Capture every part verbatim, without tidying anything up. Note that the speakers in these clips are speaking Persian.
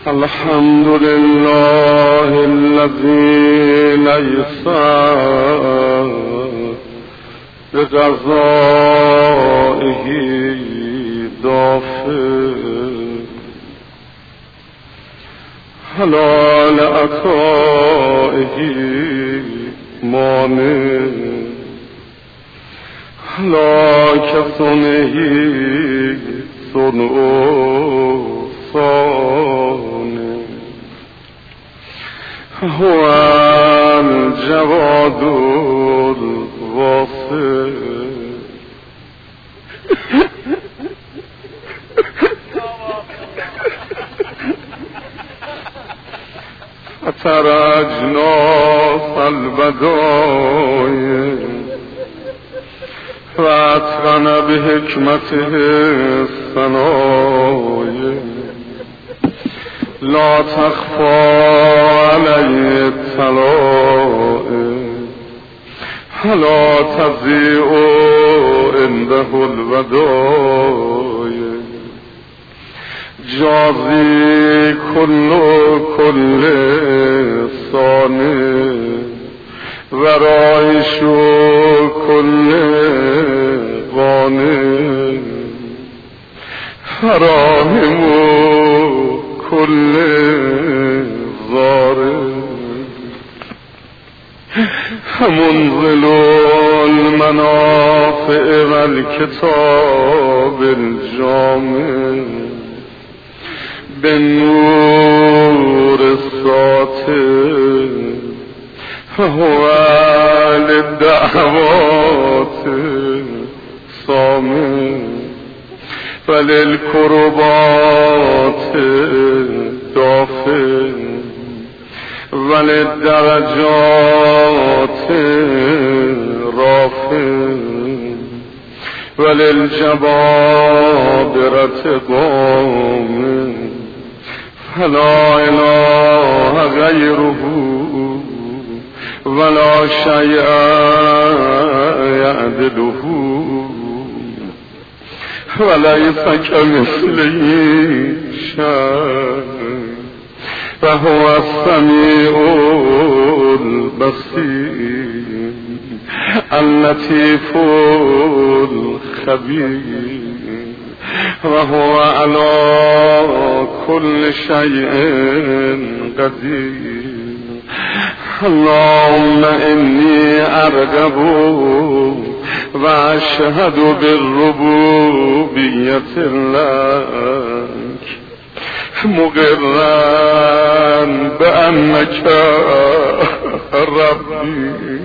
الحمد لله الذي ليس بقضائه دافع ولا لعطائه مانع لا كصنعه صنع صانع هو الجواد الواسع فترى أجناس البدايع واتقن بحكمته الصنايع لا تخفى عليه الطلائع ولا تضيع عنده الودايع جازي كل كل صانع ورائش كل غانع فراهم كل ضارع منزل المنافع والكتاب الجامع بالنور الساطع فهو للدعوات صامع فللكربات دافع وللدرجات رافع وللجبابرة ضامع فلا إله غيره ولا شيء يعدله وليس كمثله شيء فهو السميع البصير اللطيف الخبير وهو على كل شيء قدير اللهم إني أرغب وأشهد بالربوبية لك مقرا بأنك ربي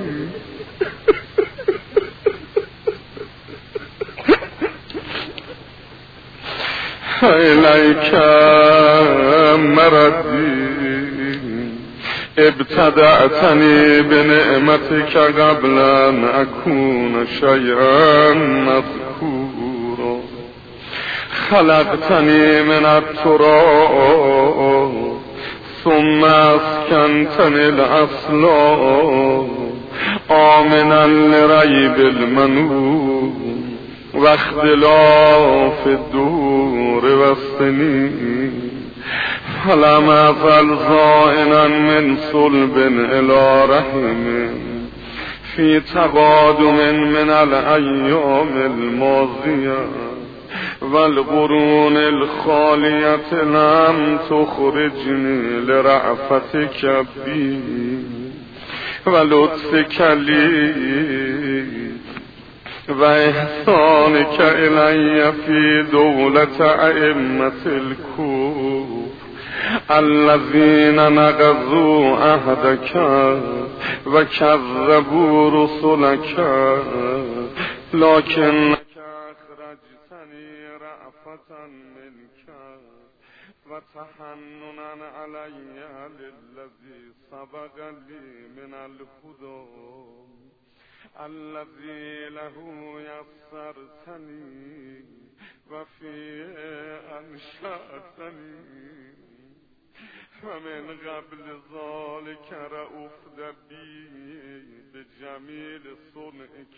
إليك مردي ابتدأتني بنعمتك قبل أن أكون شيئا مذكورا خلقتني من التراب ثم أسكنتني الأصلاب آمنا لريب المنور واختلاف الدور والسنين فلم أزل زائنا من صلب إلى رحم في تقادم من الأيام الماضية والقرون الخالية لم تخرجني لرأفتك بي ولطفك لي وإحسانك إلي في دولة أئمة الكون الذين نقضوا عهدك وكذبوا رسلك لكنك أخرجتني رأفة منك وتحننا علي للذي سبق لي من الهدى الذي له يسرتني وفي أنشأتني ومن قبل ذلك رأفت بي بجميل صنعك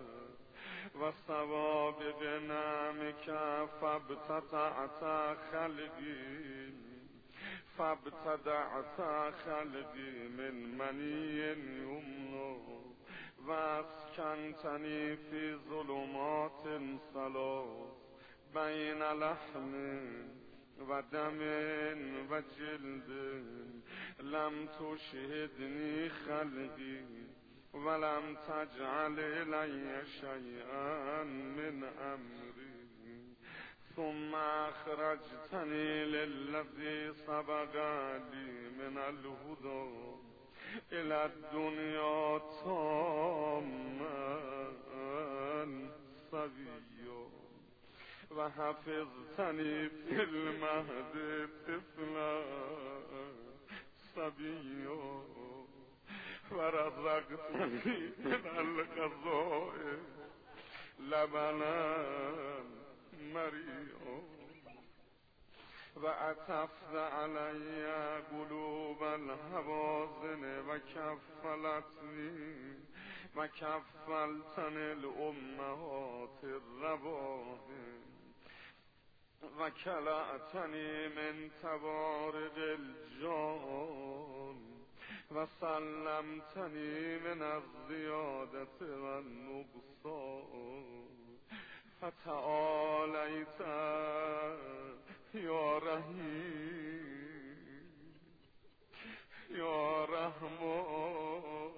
وثوابت نعمك فابتطعت خلقي فابتدعت خلقی من منی یمنا و اسکنتنی فی ظلمات ثلاث بین لحم و دم و جلد لم تشهدنی خلقی ولم تجعل الی شیئا من امری ثم اخرجتنی للذی سبق لی من الهدى الى الدنیا تاما سویا و حفظتنی فی المهد طفلا صبیا و رزقتنی من الغذاء لبنا مریا و عطفت علی قلوب الحوازن و کفلتنی و کفلتن الامهات الرواحم و کلأتنی من توارق الجان و سلمتنی من الزیادت و النقصان فتعالیت یا رحیم یا رحمان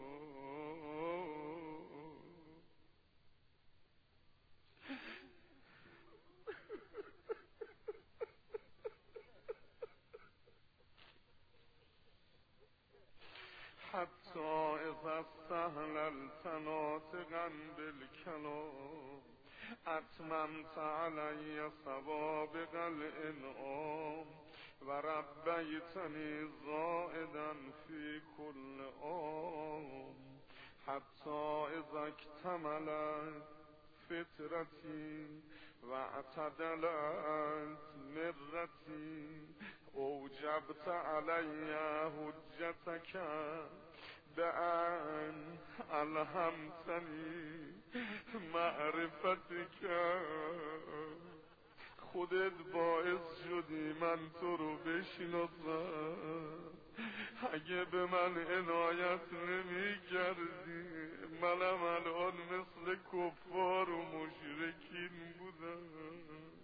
حتی اذا استهللت ناطقا بالکلام اتممت علی سوابق الانعام و ربیتنی زائدا فی کل عام حتی اذا اکتملت فطرتی و اعتدلت مرتی اوجبت علی حجتک بأن الهمتنی معرفتک خودت باعث شدی من تو رو بشناسم اگه به من عنایت نمی کردی منم الان مثل کفار و مشرکین بودم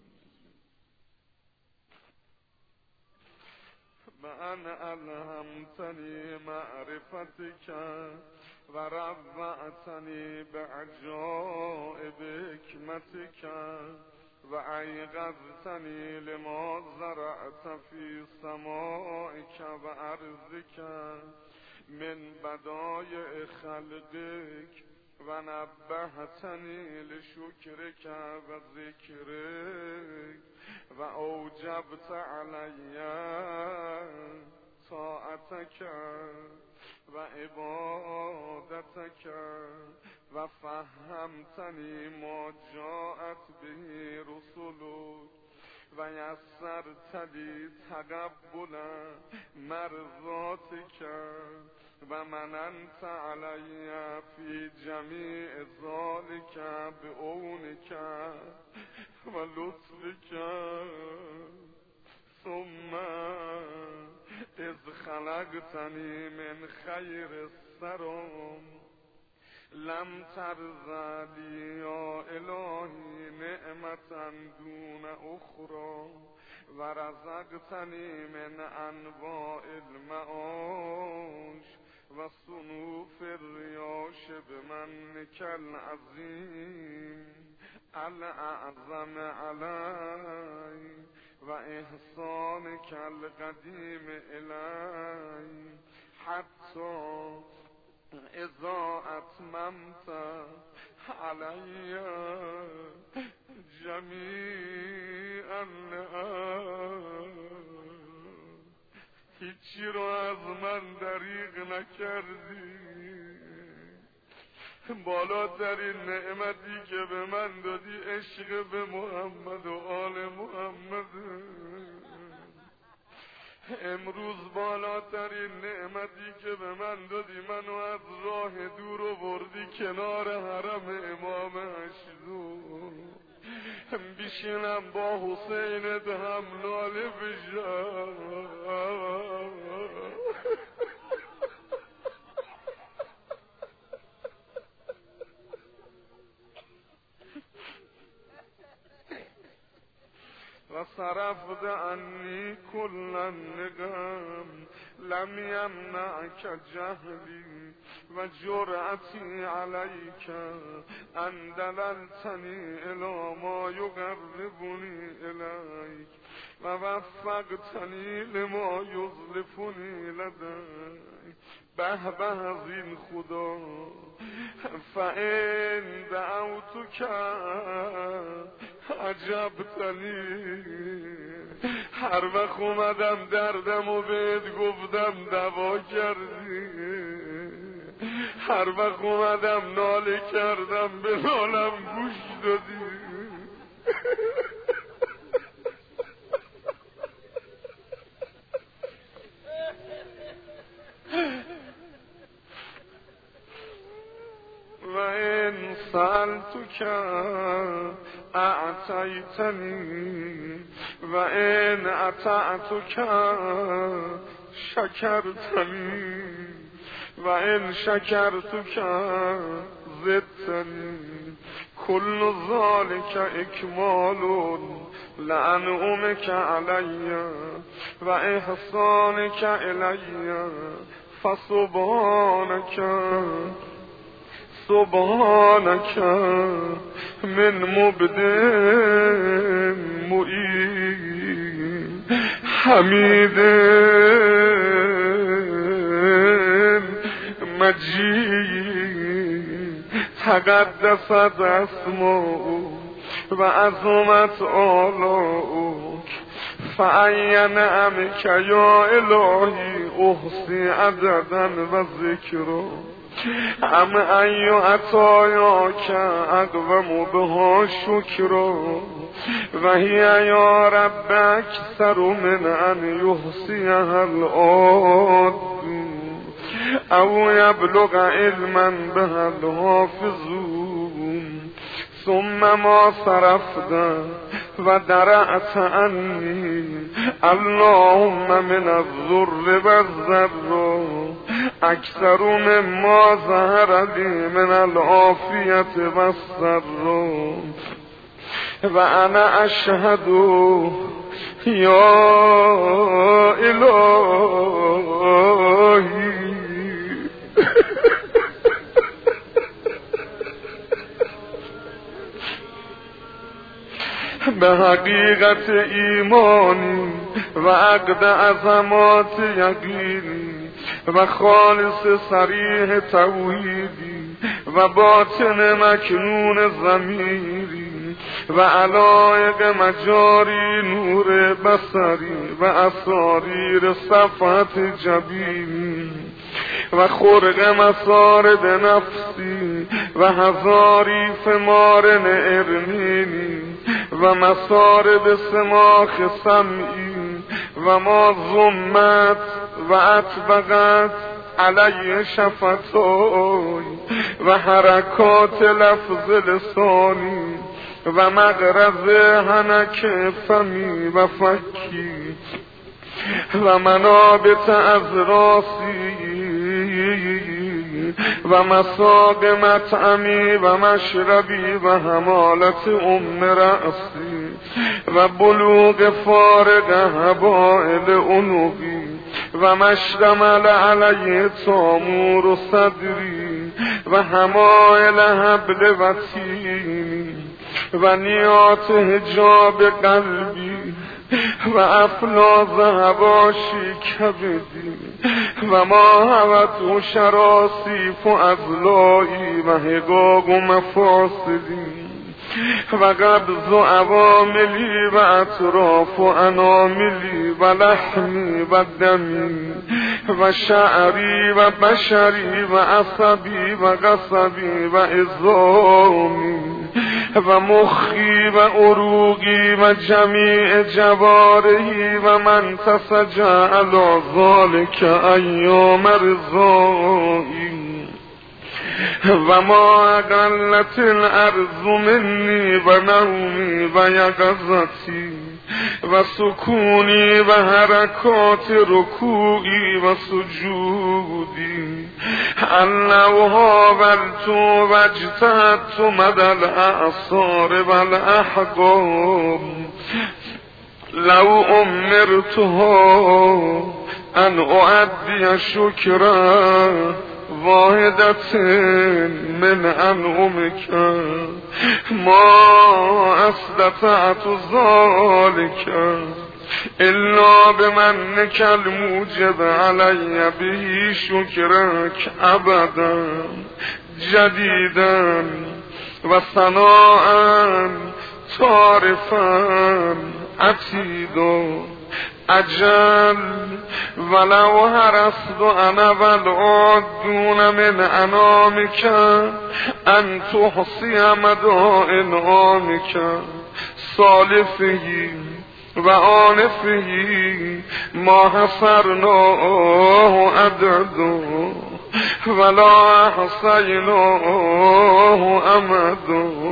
من الهمتنی معرفتک و روعتنی بعجائب حکمتک و ایقظتنی لما زرعت فی سمائک و ارضک من بدایع خلقک و نبهتنی لشکرک و ذکرک و اوجبت علی طاعتک و عبادتک و فهمتنی ما جاءت به رسولک و یسرت لی تقبل مرضاتک و مننت علی فی جمیع ذلک بعونک و لطفک ثم اذ خلقتنی من خیر السرام لم ترضى لی یا الهی نعمتا دون اخرى و رزقتنی من انواع المعاش و صنوف الریاش بمنک العظیم الاعظم علی و احسانک القدیم الی حتی اذا اتممت علی جمیع النعم هیچی رو از من دریغ نکردی بالاترین نعمتی که به من دادی عشق به محمد و آل محمد امروز بالاترین نعمتی که به من دادی منو از راه دور آوردی کنار حرم امام هشتم بیشینم با حسین هم ناله بشم و صرفت عنی کل النقم لم یمنعک جهلی و جرأتی علیک ان دللتنی الی ما یقربنی الیک و وفقتنی لما یظلفنی لدیک. به به از این خدا. فإن دعوتک عجبتنی، هر وقت اومدم دردم و بهت گفتم دوا کردی، هر وقت اومدم ناله کردم به نالم گوش دادی. و این سألتک اعطیتنی و این اطعتک شکرتنی و این شکرتک زدتنی. کل ذالک اکمال لانعمک علی و احسانک الی فسبحانک سبحانک من مبدع معین حمید مجید تقدست اسماء و عظمت آلاؤک فأی نعمک یا الهی احصی عددا و ذکرا ام ای عطایاک اقوم بها شکرا و هی یا رب اکثر من ان یحصیها العاد او یبلغ علما بها الحافظون. ثم ما صرفت و درعت عنی اللهم من الضر و الضر اکثر مما ظهر لی من العافیت و السر و انا اشهد یا الهی به حقیقت ایمانی و عقد عظمات یقینی و خالص صریح توحیدی و باطن مکنون ضمیری و علایق مجاری نور بصری و اساریر صفحت جبینی و خرق مسارد نفسی و هزاریف مارن ارمینی و مسارد سماخ سمعی و ما ضمت و اطبقت علی شفتای و حرکات لفظ لسانی و مغرز حنک فمی و فکی و منابت ازراسی و مساق مطعمی و مشربی و حمالت ام رأسی و بلوغ فارغ حبائل عنقی و مشتمل علی تامور و صدری و حمائل حبل و تینی و نیات حجاب قلبی و افلاز هواشی کبدی و ما هوت و شراسیف و ازلایی و حقاق و مفاصلی و قبض و عواملی و اطراف و اناملی و لحمی و دمی و شعری و بشری و عصبی و قصبی و عظامی و مخی و عروقی و جمیع جوارحی و من تسجع علی ذالک ایام رضایی و ما اقلت الارض منی و نومی و یقظتی و سکونی و حرکات رکوعی و سجودی انه حاولت و اجتهدت مدى الاعصار و الاحقام لو امرتها ان اعدی شکرا واحدت من انعمک ما استطعت ذلك الا بمنک الموجب علی به شکرک ابدا جدیدا و ثناء تعرفا عتیدا اجل ولو حرصت انا والعادون من انامک ان تحصی مدى انعامک صالفه و آنفه ما حصرناه عدد ولا احصیناه امد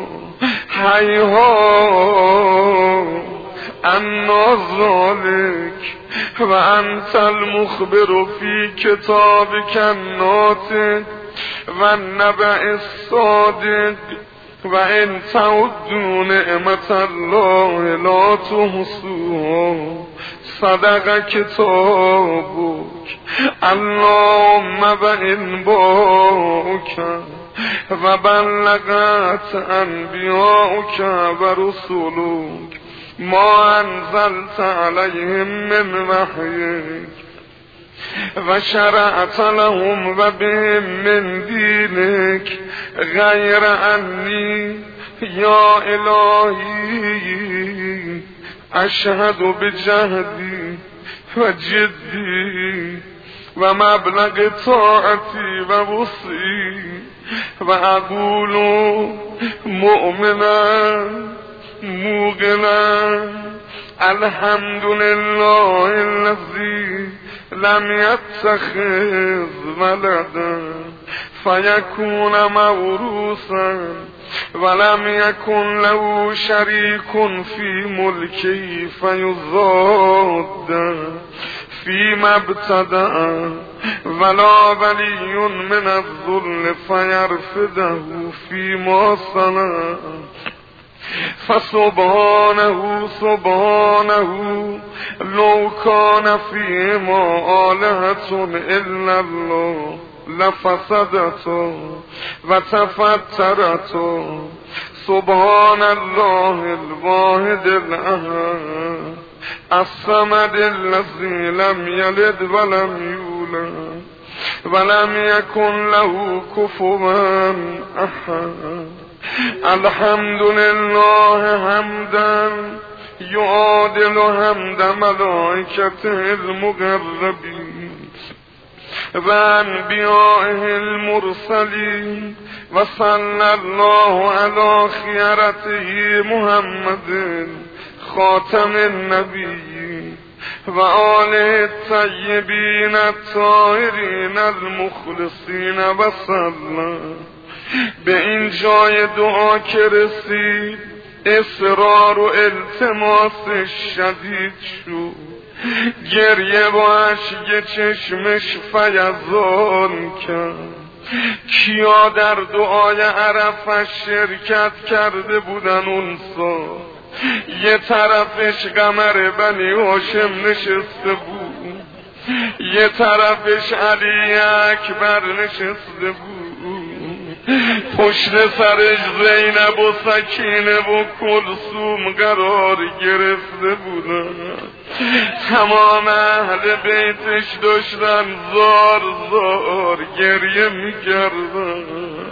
هیها انا ذلك و انت المخبر فی کتابک الناطق و النبأ الصادق و ان تعدوا نعمت الله لا تحصوها صدق کتابک اللهم بإن باؤک و بلغت انبیاؤک و رسولک ما انزلت علیهم من وحیک و شرعت لهم و بهم من دینک غیر انی یا الهی اشهد بجهدی و جدی و مبلغ طاعتی و وسعی و اقول مؤمنا موقنا الحمد لله الذي لم يتخذ ولدا فيكون موروثا ولم يكن له شريك في ملكه فيضاد فيما ابتدأ ولا ولي من الذل فيرفده فيما صنع فسبحانه سبحانه لو كان فيما آلهة إلا الله لفسدت وتفترت سبحان الله الواحد الأحد الصمد الذي لم يلد ولم يولد ولم يكن له كفوا أحد الحمد لله حمدا يعادل حمد ملائكته المقربين وأنبيائه المرسلين وصلى الله على خيرته محمد خاتم النبيين وآله الطيبين الطاهرين المخلصين وسلم. به این جای دعا که رسید اصرار و التماس شدید شد، گریه با اشک چشمش فیضان کرد. کیا در دعای عرفش شرکت کرده بودن اون سال؟ یه طرفش قمر بنی هاشم نشسته بود، یه طرفش علی اکبر نشسته بود، پشت سرش زینب و سکینه و کلثوم قرار گرفته بودن. تمام اهل بیتش داشتن زار زار گریه میکردن.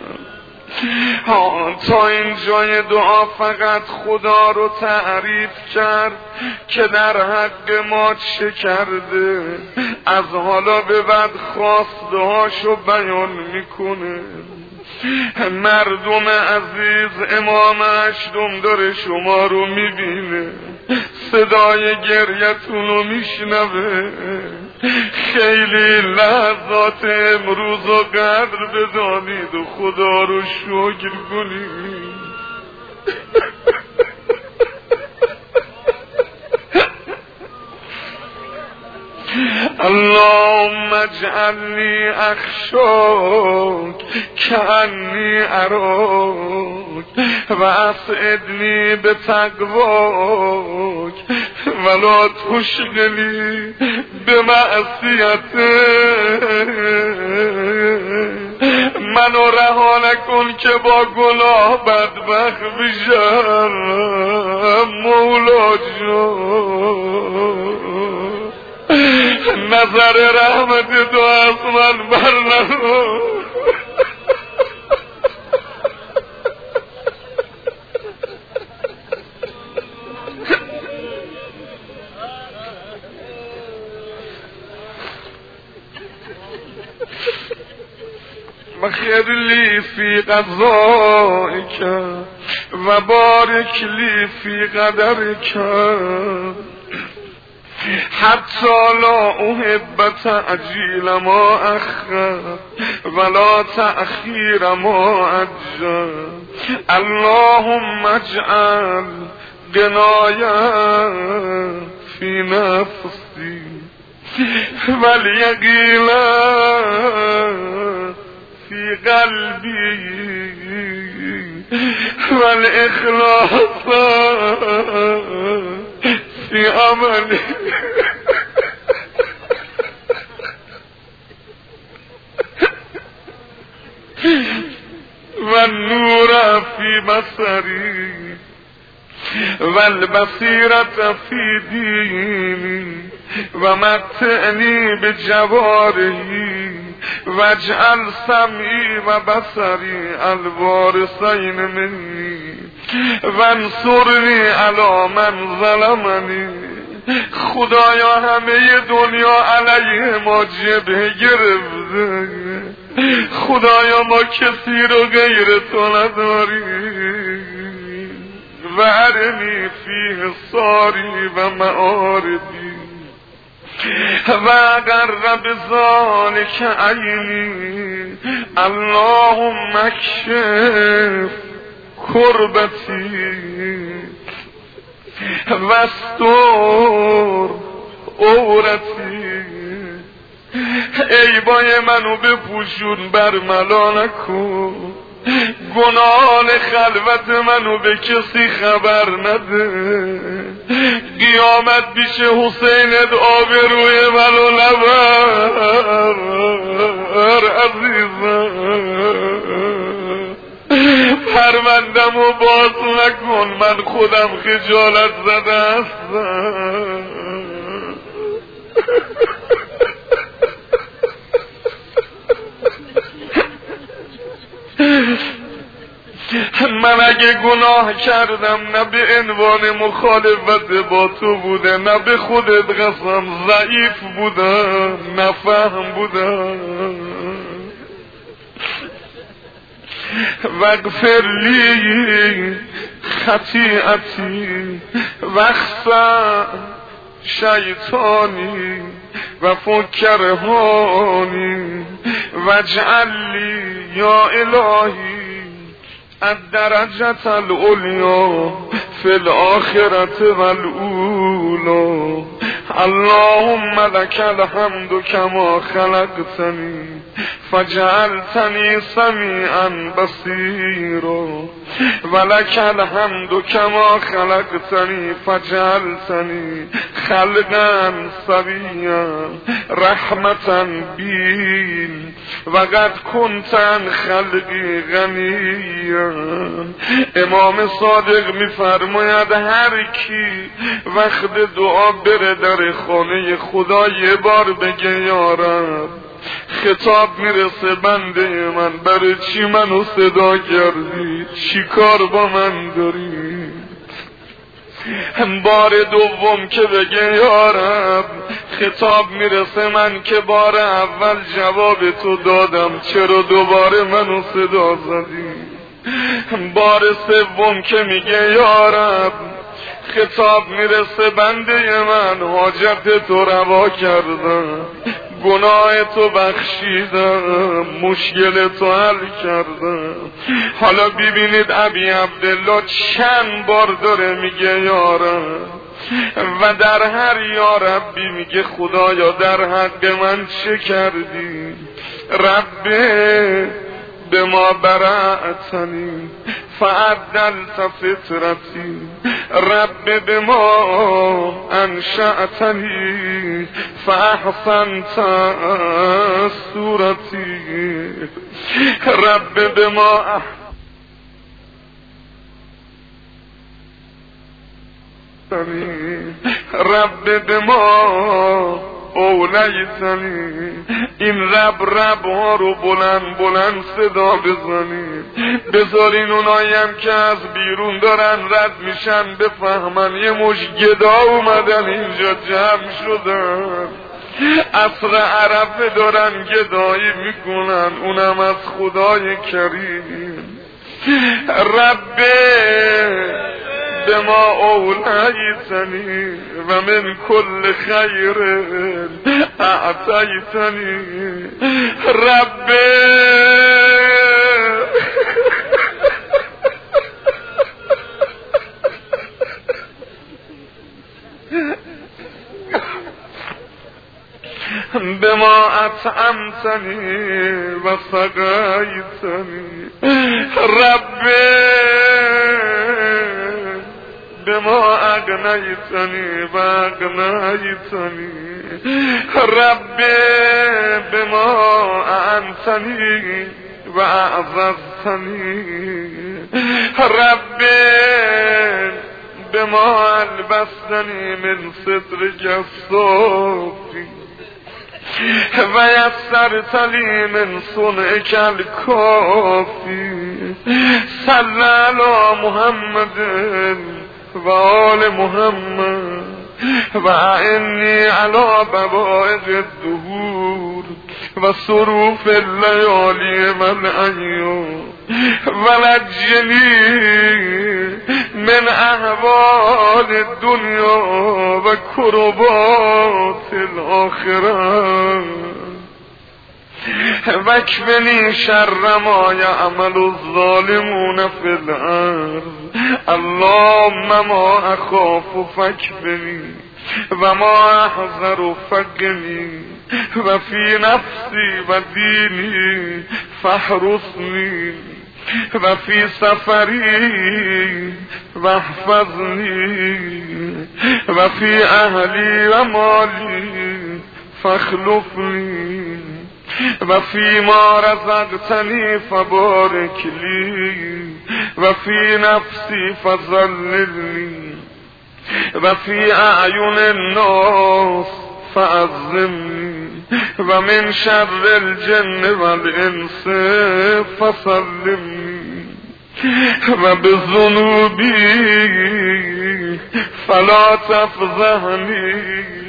تا این جای دعا فقط خدا رو تعریف کرد که در حق ما چه کرده، از حالا به بعد خواسته هاشو بیان میکنه. مردم عزیز، امام هشتم داره شما رو میبینه، صدای گریتون رو میشنوه. خیلی لحظات امروز رو قدر بدانید و خدا رو شکر کنید. اللهم اجعلنی اخشاک کأنی اراک و اسعدنی بتقواک ولا تشغلی به معصیته، منو رها نکن که با گناه بدبخت بشم مولا جان. نظر رحمت تو از من بر نرو. بخیر لی فی قضائک و بارک لی فی قدرک حتی لا احب تعجیل ما اخر ولا تأخیر ما عجل. اللهم اجعل غنایا فی نفسی والیقینا فی قلبی والاخلاص فی عملی والنور فی بصری والبصیرة فی دینی و متعنی بجوارحی واجعل سمعی و بصری الوارثین منی وانصرنی علی من ظلمنی. خدایا همه دنیا علیه ما جبهه گرفته، خدایا ما کسی رو غیر تو نداریم. و ارنی فیه ساری و معاربی و قرب ذالک عینی. اللهم اکشف کربتی واستر عورتی. عیبای منو بپوشون برملا نکن، گناهان خلوت منو به کسی خبر نده. قیامت پیش حسینت آبروی منو نبر عزیزم. پروندمو باز نکن، من خودم خجالت زده هستم. من اگه گناه کردم نه به عنوان مخالفت با تو بوده، نه به خودت قسم ضعیف بودم، نفهم بودم. واغفر لی خطیئتی واخسأ شیطانی و فکرهانی واجعل لی یا الهی الدرجة العليا في الآخرة والأولى. اللهم لك الحمد كما خلقتني فجعلتني سميعا بصيرا ولك الحمد كما خلقتني فجعلتني خلقا سويا رحمة بي وقد كنت عن خلقي غنيا. امام صادق میفرماید هر کی وقت دعا بره در خانه خدا یه بار بگه یا رب، خطاب میرسه بنده من برای چی منو صدا کردی، چی کار با من داری. بار دوم که بگه یا رب، خطاب میرسه من که بار اول جواب تو دادم، چرا دوباره منو صدا زدی. بار سوم که میگه یا رب، خطاب میرسه بنده من حاجت تو روا کردم، گناه تو بخشیدم، مشکل تو حل کردم. حالا ببینید ابی عبدالله چند بار داره میگه یا رب و در هر یا ربی میگه خدایا در حق من چه کردی. رب به ما برعتنی فعدلت فطرتی رب بما انشأتنی فاحسنت صورتی رب بما احسنی رب بما اولیتنی. این رب رب ها رو بلند بلند صدا بزنی، بذارین اوناییم که از بیرون دارن رد میشن بفهمن یه مش گدا اومدن اینجا جمع شدن، عصر عرفه دارن گدایی میکنن، اونم از خدای کریم. رب بما اولیتنی و من کل خیر اعطیتنی رب بما اطعمتنی و سقیتنی رب بما اغنیتنی و اغنیتنی رب بما اعنتنی و اعززتنی رب بما البستنی من صدرک الصافی و یسرت لی من صنعک الکافی. صلی علی محمد و آل محمد و اعنی علی بوائق الدهور و صروف اللیالی من ایام و نجنی من احوال الدنیا و کربات الاخره وکفنی شر ما یعمل الظالمون فی الارض. اللهم ما اخاف فکفنی و ما احذر فقنی و فی نفسی و دینی فاحرسنی و فی سفری و احفظنی و فی اهلی و مالی فاخلفنی و فی ما رزقتنی فبارک لی و فی نفسی فضللنی و فی اعین الناس فعظمنی و من شر الجن والانس فسلمنی و بذنوبی فلا تفضحنی.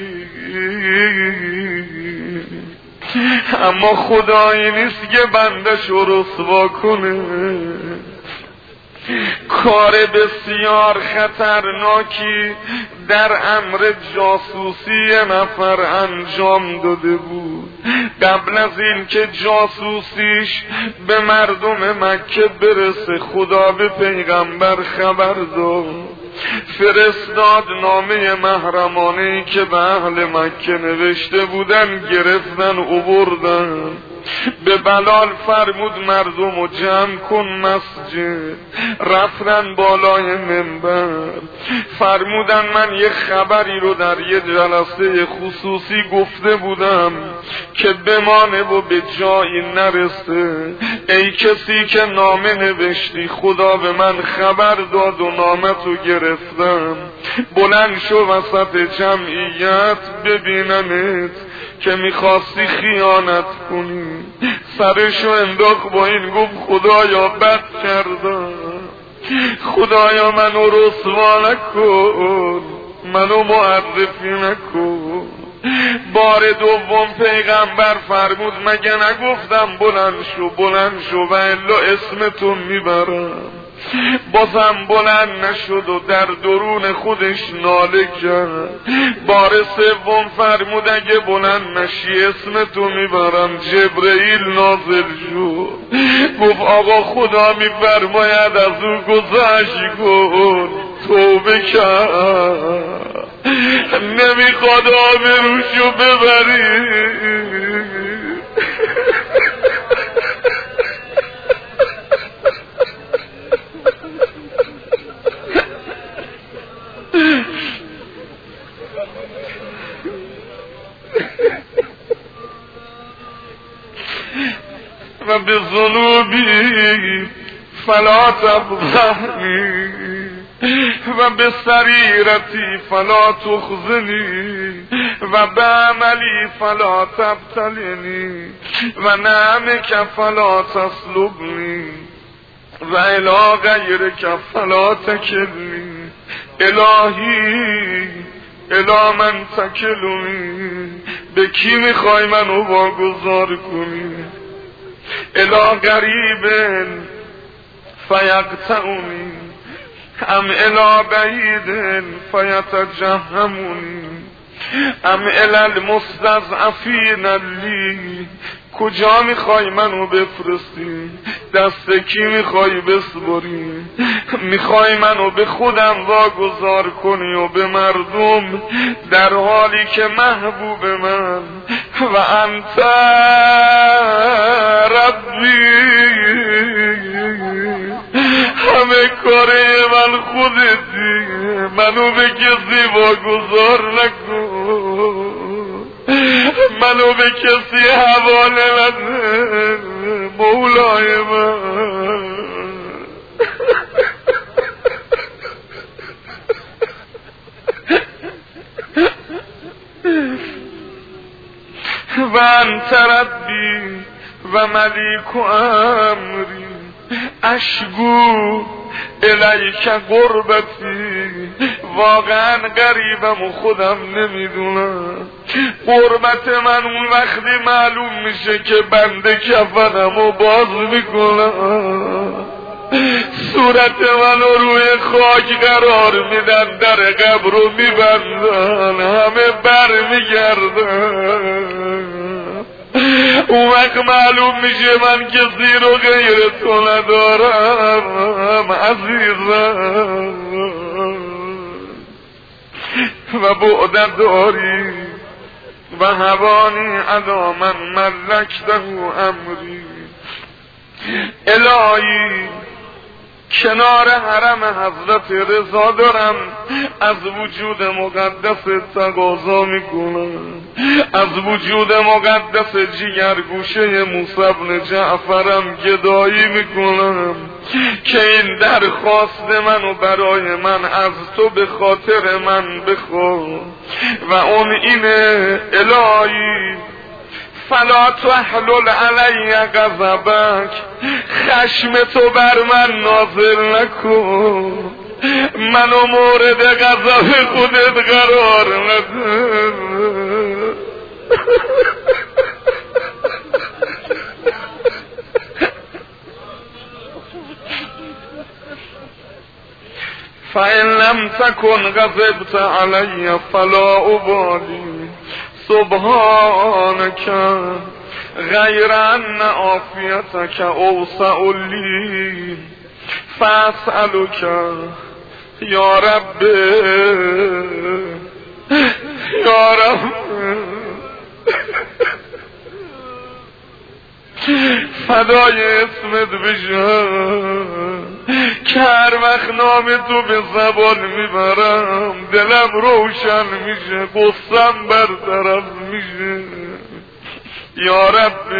اما خدایی نیست که بندش رو رسوا کنه. کار بسیار خطرناکی در امر جاسوسی نفر انجام داده بود. قبل از این که جاسوسیش به مردم مکه برسه خدا به پیغمبر خبر داد، فرستاد نامه محرمانه‌ای که به اهل مکه نوشته بودن گرفتن آوردن. به بلال فرمود مردم رو جمع کن مسجد. رفتن بالای منبر فرمودن من یه خبری رو در یه جلسه خصوصی گفته بودم که بمانه و به جایی نرسه. ای کسی که نامه نوشتی خدا به من خبر داد و نامه تو گرفتم. بلند شو وسط جمعیت ببیننت که میخواستی خیانت کنی. سرشو انداخت با این گفت خدایا بد کردم، خدایا منو رسوا نکن، منو معرفی نکن. بار دوم پیغمبر فرمود مگه نگفتم بلند شو بلند شو و الا اسمتو میبرم. بازم بلند نشد و در درون خودش ناله کرد. بار سوم فرمود اگه بلند نشی اسمتو میبرم. جبرئیل نازل شد گفت آقا خدا میفرماید از او گذشت کن، توبه کرد، نمیخواد آبروشو ببری. و به ذنوبی فلا تفضحنی و به سریرتی فلا تخزنی و به عملی فلا تبتلنی و نعمک فلا تسلبنی و الی غیرک فلا تکلنی. الهی الی من تکلنی، به کی میخوای منو واگذار کنی؟ الی غریب فیقطعنی ام الی بعید فیتجهمونی ام الی المستضعفین لی. کجا میخوای منو بفرستی؟ دست کی میخوای بسپری؟ میخوای منو به خودم واگذار کنی و به مردم، در حالی که محبوب من و انت ربی، همه کاره من خودتی، منو به کسی واگذار نکن، منو به کسی حواله نده مولای من. و انت ربی و ملیک امری اشگو الیک قربتی. واقعا غریبم و خودم نمیدونم. قربت من اون وقتی معلوم میشه که بنده کفنم و باز میکنم، صورت منو روی خاک قرار میدن، در قبر رو میبندن، همه بر میگردن. اون وقت معلوم میشه من کسی رو غیر تو ندارم عزیزم. و بعدت داری و هوانی علا من ملکته امری. الهی کنار حرم حضرت رضا دارم از وجود مقدس تقاضا میکنم، از وجود مقدس جگرگوشه موسی بن جعفرم گدایی میکنم که این درخواست منو برای من از تو به خاطر من بخواه. و اون اینه الهی فلا تحلل علی غضبک، خشم تو بر من نازل نکن، منو مورد غضب خودت قرار نده. فإن لم تكن غضبت علی فلا ابالی سبحانك غیر ان عافیتک اوسع لی فاسألک یا رب یا رب فدای اسمت بشم که هر وقت نام تو به زبان میبرم دلم روشن میشه، غصم برطرف میشه. یا رب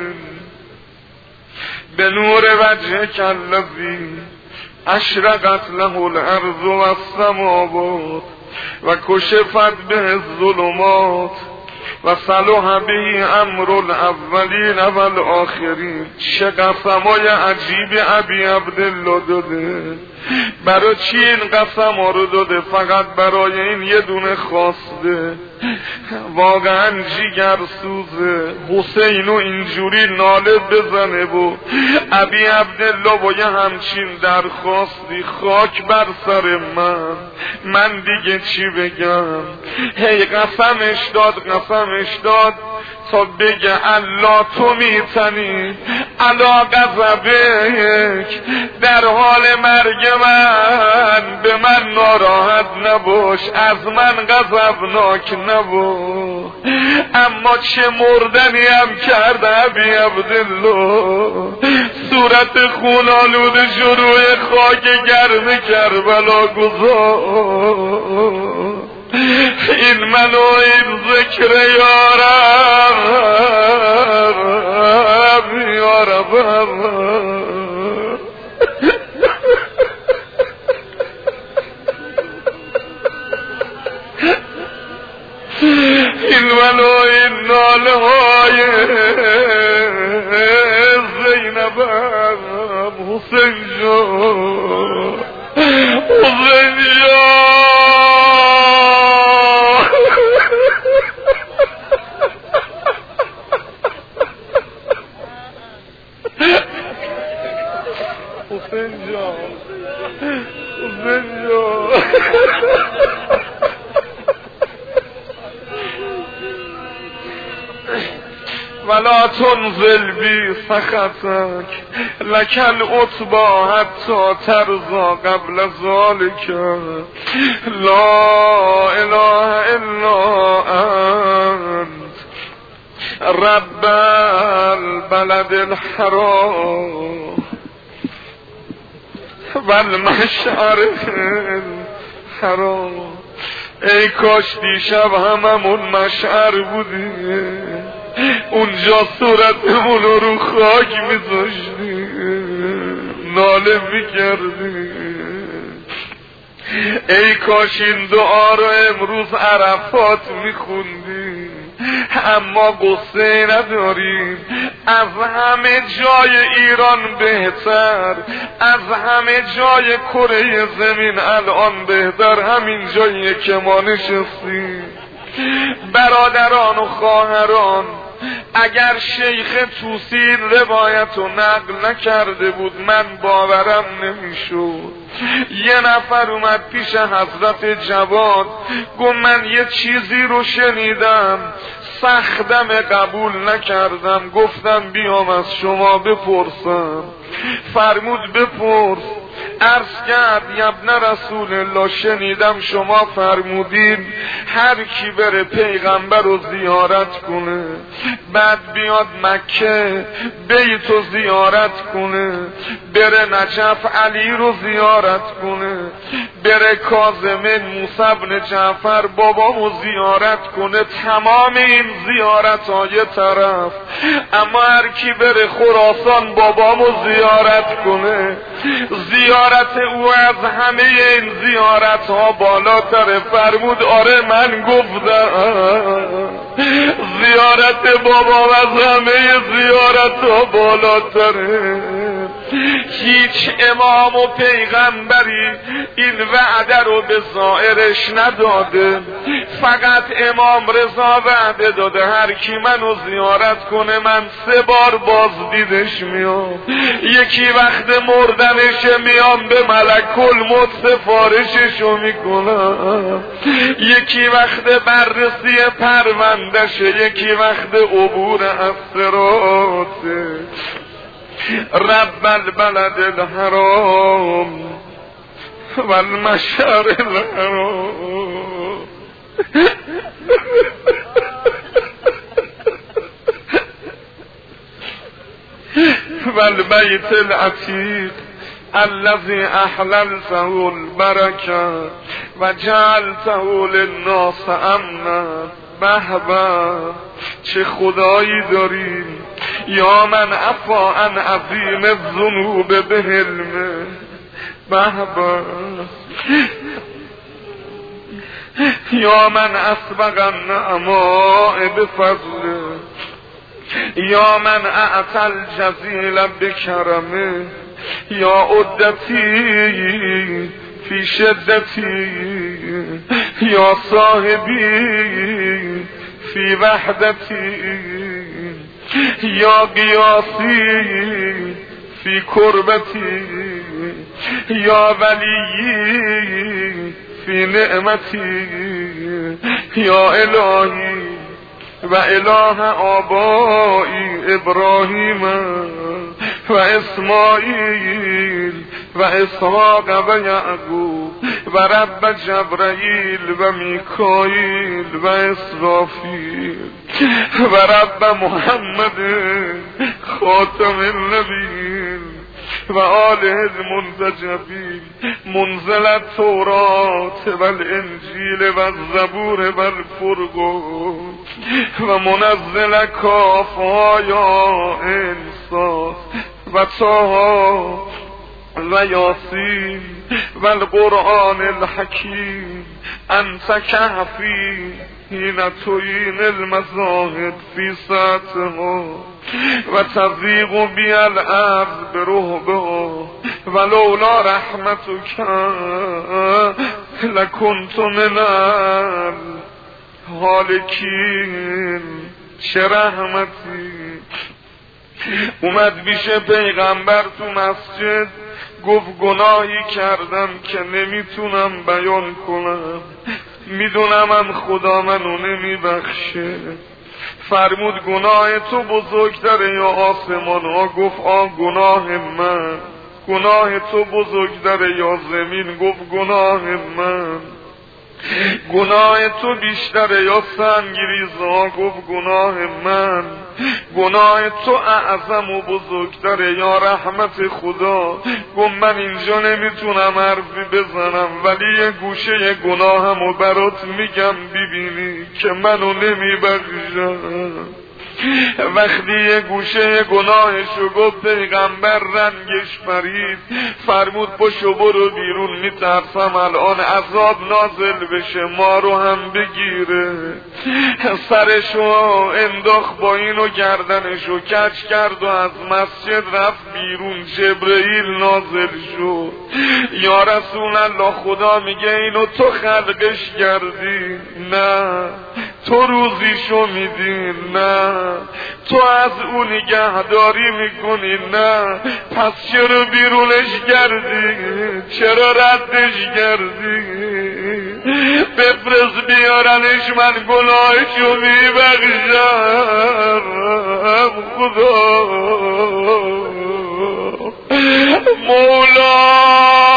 به نور وجهک الذی اشرقت له الارض والسماوات و کشفت به الظلمات و صلح به امر الاولین و الاخرین. چه قسمای عجیب ابی عبدالله داده. برای چی این قسم ها رو داده؟ فقط برای این یه دونه خواسته. واقعا جیگر سوزه حسینو اینجوری ناله بزنه و ابی عبدالله با یه همچین درخواستی خاک بر سر من، من دیگه چی بگم؟ هی قسمش داد قسمش داد تا بگه الله تو میتنی علا غضبک، در حال مرگ من به من ناراحت نباش، از من غضبناک نباش. اما چه مردنی هم کرده ابی عبدالله، صورت خون آلوده شروع خاک گرم کربلا گذار. این منو این ذکر یارم یارم حسین جان حسین جان حسین جان حسین جان ولا تنزل بی سخطک لکل عتبا حتی ترضا قبل ذالک لا اله الا انت رب البلد الحرام والمشعر الحرام. ای کاش دیشب هممون مشعر بودیم، اونجا صورتمون رو خاک میذاشتیم، ناله میکردیم. ای کاش این دعا رو امروز عرفات میخوندیم، اما قصه نداریم. از همه جای ایران بهتر، از همه جای کره زمین الان بهتر همین جاییه که ما نشستیم. برادران و خواهران، اگر شیخ توسی روایت رو نقل نکرده بود من باورم نمیشد. یه نفر اومد پیش حضرت جواد گفت من یه چیزی رو شنیدم سختم قبول نکردم، گفتم بیام از شما بپرسم. فرمود بپرس. عرض کرد ابن رسول الله شنیدم شما فرمودین هر کی بره پیغمبر رو زیارت کنه بعد بیاد مکه بیت رو زیارت کنه، بره نجف علی رو زیارت کنه، بره کاظمه موسی بن جعفر بابامو زیارت کنه، تمام این زیارت ها یه طرف، اما هر کی بره خراسان بابامو زیارت کنه زیارت او از همه این زیارت ها بالاتره. فرمود آره من گفتم زیارت بابا از همه زیارت ها بالاتره. هیچ امام و پیغمبری این وعده رو به زائرش نداده، فقط امام رضا وعده داده هر کی منو زیارت کنه من سه بار باز دیدش میام. یکی وقت مردنش میام به ملک الموت سفارششو میکنم، یکی وقت بررسی پروندشه، یکی وقت عبور از صراطه. رب البلد الحرام والمشعر الحرام والبيت العتيق الذي احللته البركه وجعلته للناس امنا. به به چه خدایی داریم، یا من عفا عن عظیم الذنوب به علمه. به به یا من اسبق النعماء بفضله، یا من اعطى الجزیل بکرمه، یا عدتی فی شدتی، یا صاحبی فی وحدتی، یا قیاسی فی کربتی، یا ولی فی نعمتی، یا الهی و اله آبائی ابراهیم و اسماعیل و اسحاق و یعقوب و رب جبرائیل و میکائیل و اسرافیل و رب محمد خاتم النبیین و آله المنتجبین منزل التورات و الانجیل و الزبور و الفرقان و منزل کافها یا انصاف و طه و یاسین و القرآن الحکیم. انت کهفی حین تعین المذاهب فی ساعتها و تضیق بی الارض برهبه ولولا رحمتک لکنت من الهالکین. چه رحمتی. اومد پیش پیغمبر تو مسجد، گفت گناهی کردم که نمیتونم بیان کنم، میدونم من خدا منو نمیبخشه. فرمود گناه تو بزرگتره یا آسمان ها؟ گفت آ گناه من. گناه تو بزرگتره یا زمین؟ گفت گناه من. گناه تو بیشتره یا سنگریزها؟ گفت گناه من. گناه تو اعظم و بزرگتره یا رحمت خدا؟ گفت من اینجا نمیتونم حرفی بزنم، ولی یه گوشه گناهمو برات میگم ببینی که منو نمیبخشم. وقتی یه گوشه گناهشو گفت پیغمبر رنگش پرید، فرمود پشو برو بیرون، میترسم الان عذاب نازل بشه ما رو هم بگیره. سرشو انداخت با اینو گردنشو کج کرد و از مسجد رفت بیرون. جبرئیل نازل شد. یا رسول الله خدا میگه اینو تو خلقش کردی؟ نه. تو روزیشو میدی؟ نه. تو از اون نگهداری میکنی؟ نه. پس چرا بیرونش کردی؟ چرا ردش کردی؟ بفرست بیارنش، من گناهشو میبخشم. خدا مولا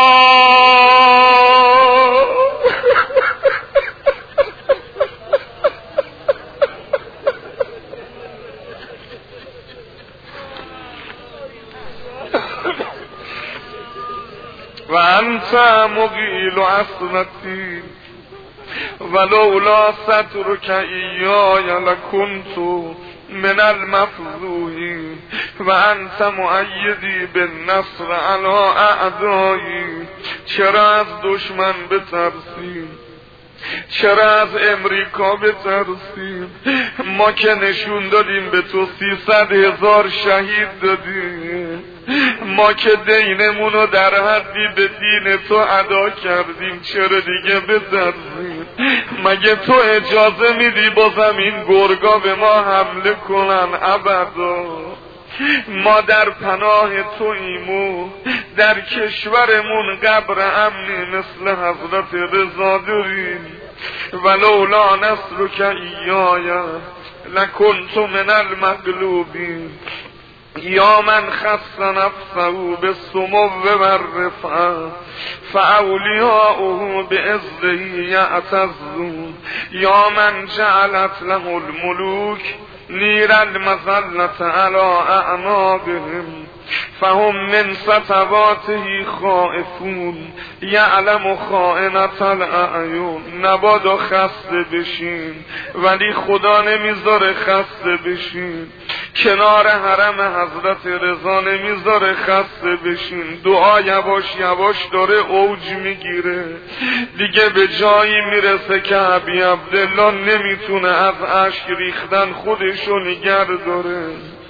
و انت مقیل عصمتی ولولا سترک ایای لکنت من المفضوحین و انت مؤیدی بالنصر علی اعدایی. چرا از دشمن بترسیم؟ چرا از امریکا بترسیم؟ ما که نشون دادیم به تو سیصد هزار شهید دادیم. ما که دینمونو در حدی به دین تو ادا کردیم، چرا دیگه بترسیم؟ مگه تو اجازه میدی با زمین گرگا به ما حمله کنن؟ ابدا. ما در پناه توییم، در کشورمون قبر امنی مثل حضرت رضا داریم. ولولا نصرک ایای لکنت من المغلوبین. یا من خص نفسه بالسمو والرفعه فاولیاؤه بعزه یعتزون. یا من جعلت له الملوک نیر المظلة علی اعناقهم فهم من سطواته خائفون یعلم خائنة الاعین. نبادا خسته بشین، ولی خدا نمیذاره خسته بشین. کنار حرم حضرت رضا نمیذاره خسته بشین. دعا یواش یواش داره اوج میگیره، دیگه به جایی میرسه که ابی عبدالله نمیتونه از اشک ریختن خودشو نگه داره.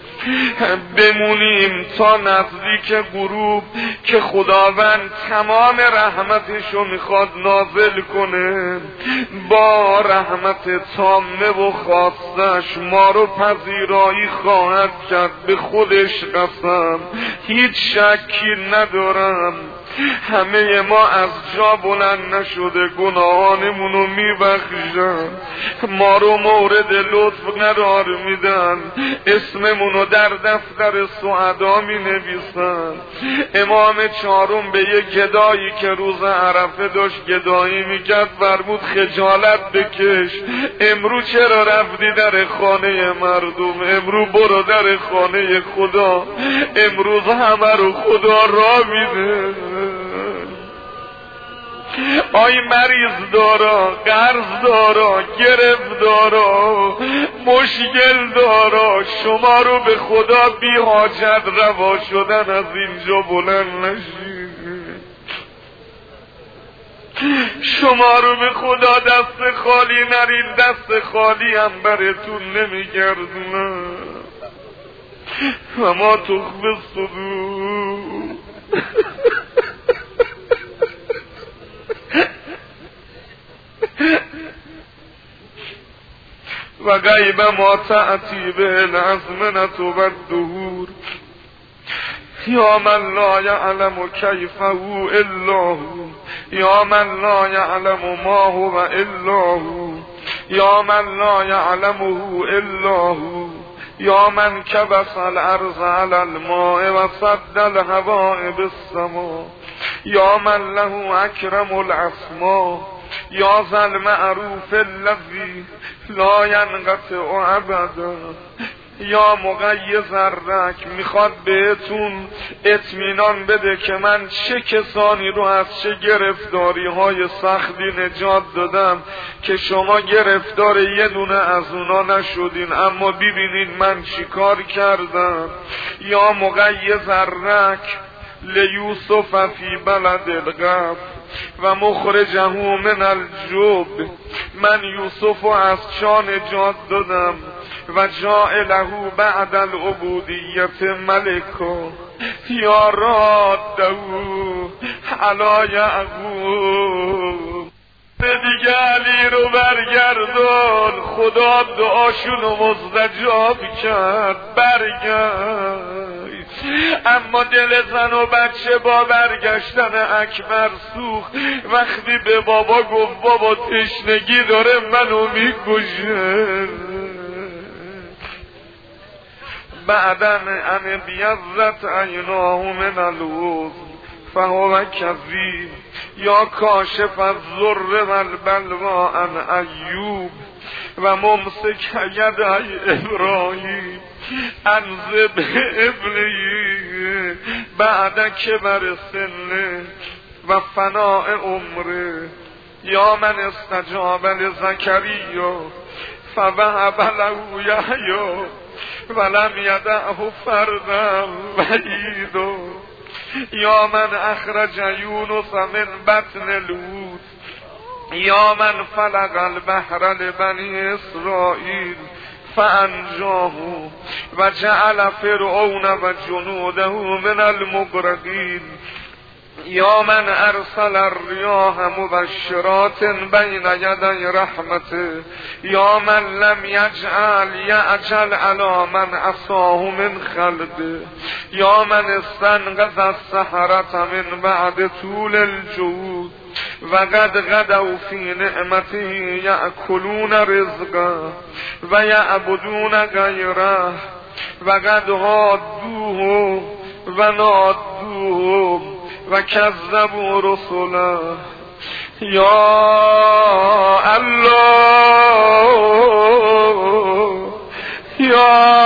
بمونیم تا نزدیک غروب که خداوند تمام رحمتشو میخواد نازل کنه. با رحمت تامه و خاصش ما رو پذیرایی خواهد کرد. به خودش قسم، هیچ شکی ندارم همه ما از جا بلند نشده گناهانمونو میبخشن، ما رو مورد لطف قرار میدن، اسممونو در دفتر سعدا می نویسن. امام چهارم به یک گدایی که روز عرفه داشت گدایی میکرد فرمود خجالت بکش، امرو چرا رفتی در خانه مردم؟ امرو برو در خانه خدا، امروز همه رو خدا را میده. آی مریض دارا، قرض دارا، گرفت دارا، مشکل دارا، شما رو به خدا بی حاجت روا شدن از اینجا بلند نشید. شما رو به خدا دست خالی نرید، دست خالی هم براتون نمیگردونم. و ما تخفی الصدور و غیب ما تأتی به الازمنة و الدهور یا من لا یعلم کیفه الا هو یا من لا یعلم ما هو الا هو یا من لا یعلمه الا هو یا من کبس الارض علی الماء و صد الهواء بالسماء یا من له اکرم الاسماء یا ذا المعروف الذی لا ینقطع ابدا یا مقیض الرک. میخواد بهتون اطمینان بده که من چه کسانی رو از چه گرفتاری های سختی نجات دادم که شما گرفتار یه دونه از اونا نشدین، اما ببینید من چی کار کردم. یا مقیض الرک لیوسف فی بلد الغف و مخرجه من الجب. من یوسف از چا نجات دادم و جائله بعد العبودیت ملکا یا راده علی یعقوب. دیگه علی رو برگردان. خدا دعاشونو مستجاب کرد، برگرد. اما دل زن و بچه با برگشتن اکبر سوخت. وقتی به بابا گفت بابا تشنگی داره منو میکشه، بعدن ان بیضت عیناه من الوز فهو کذیب یا کاشف الضر والبلوا عن ایوب و ممسک یدی ابراهیم انزب ابنی بعد کبر سنه و فناء عمره. یا من استجاب لزکریا فوهب له یحیی ولم یدعه فردا وحیدا. یا من اخرج یونس من بطن الحوت یا من فلق البحر لبنی اسرائیل فانجاه و جعل فرعون و جنوده من المغرقین. یا من ارسل الریاح مبشرات بین یدی رحمته یا من لم یجعل یعجل علی من عصاه من خلقه. یا من استنقذ السحرة من بعد طول الجهود و قد غدوا فی نعمته یأکلون رزقه و یعبدون غیره و قد هادوه و نادوه و کذبوا رسوله. یا الله یا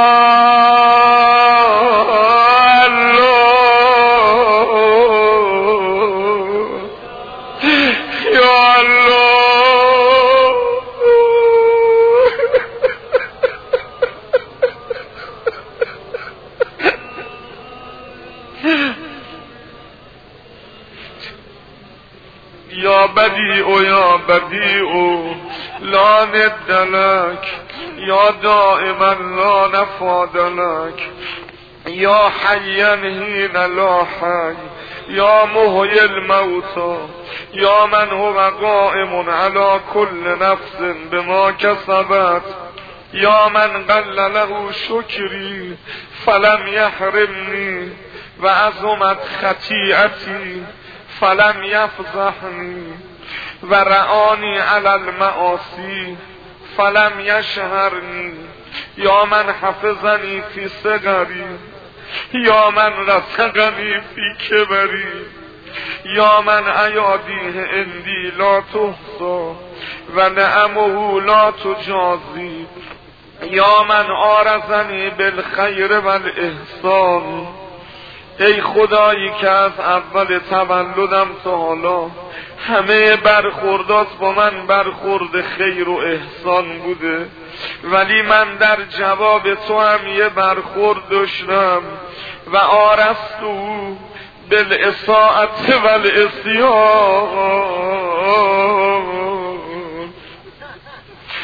یا بدیع یا بدیع لا ند لک یا دائما لا نفاد لک یا حیا حین لا حی یا محیی الموتى یا من هو قائم علی کل نفس بما کسبت یا من قل له شکری فلم یحرمنی و عظمت خطیئتی فلم یفضحنی و رعانی علی المعاصی فلم یشهرنی. یا من حفظنی فی صغری یا من رزقنی فی کبری یا من ایادیه اندی لا تحصا و نعمه لا تجازی. یا من آرزنی بالخیر والاحسان. ای خدایی که از اول تولدم تا حالا همه برخوردات با من برخورد خیر و احسان بوده، ولی من در جواب تو هم یه برخورد داشتم و آرستو بالاساءة والعصیان.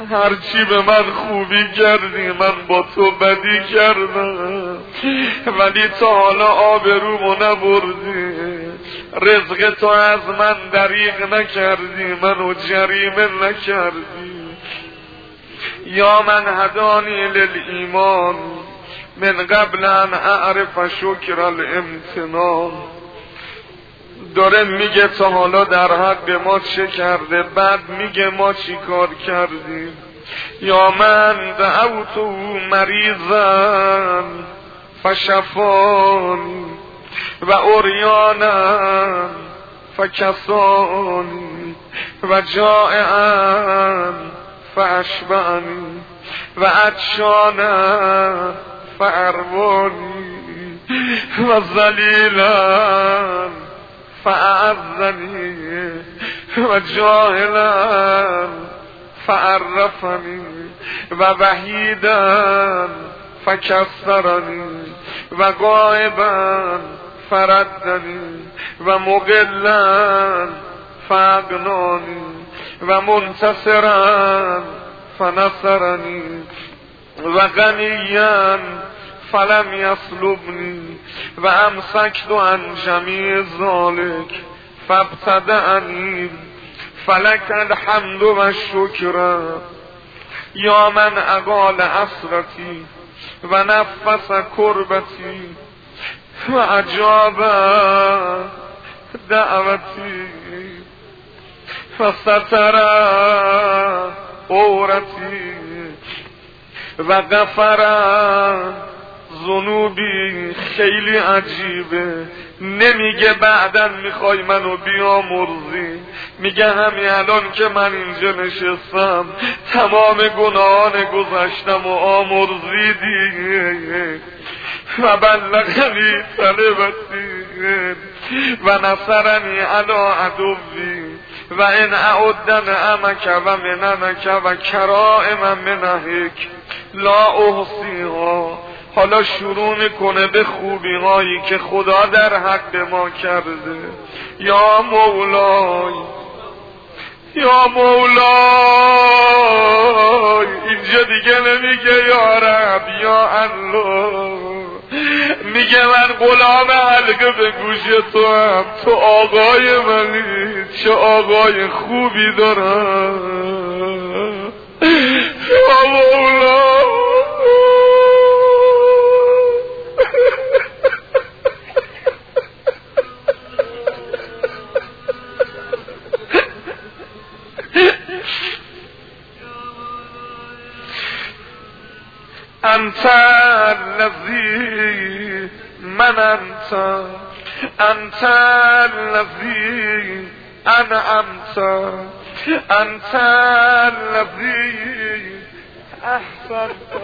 هرچی به من خوبی کردی من با تو بدی کردم، ولی تا حالا آبرومو نبردی، رزق تو از من دریغ نکردی، منو جریمه نکردی. یا من هدانی للایمان من قبل ان اعرف شکر الامتنان. داره میگه تا حالا در حق ما چه کرده، بعد میگه ما چی کار کردیم. یا من دعوتو مریضا فشفانی و عریانا فکسانی و جائعا فاشبعنی و عطشانا فاروانی و ذلیلا فاعزنی و جاهلا فعرفنی و وحیدا فکسرنی و غائبا فردنی و مقلا فاغنانی و منتصرا فنصرنی و غنیا فلم یسلبنی و امسکت عن جمیع ذالک فابتدعنی فلک الحمد و الشکر. یا من اقال اسرتی و نفس کربتی و اجاب دعوتی و ستر عورتی و غفر ذنوبی. خیلی عجیبه، نمیگه بعدن میخوای منو بیامرزی، میگه همین الان که من اینجا نشستم تمام گناهان گذشتم و آمرزیدی و بلغنی طلبتی و نصرنی علی عدوی و ان اعدن امک و مننک و کرائم منهک لا احصیها. حالا شروع میکنه به خوبی هایی که خدا در حق ما کرده. یا مولای یا مولای، اینجا دیگه نمیگه یا رب یا الله، میگه من غلام حلقه به گوش تو هم، تو آقای منی، چه آقای خوبی دارم. یا مولای انت الذی من انت انت الذی انعمت انت الذی احسنت.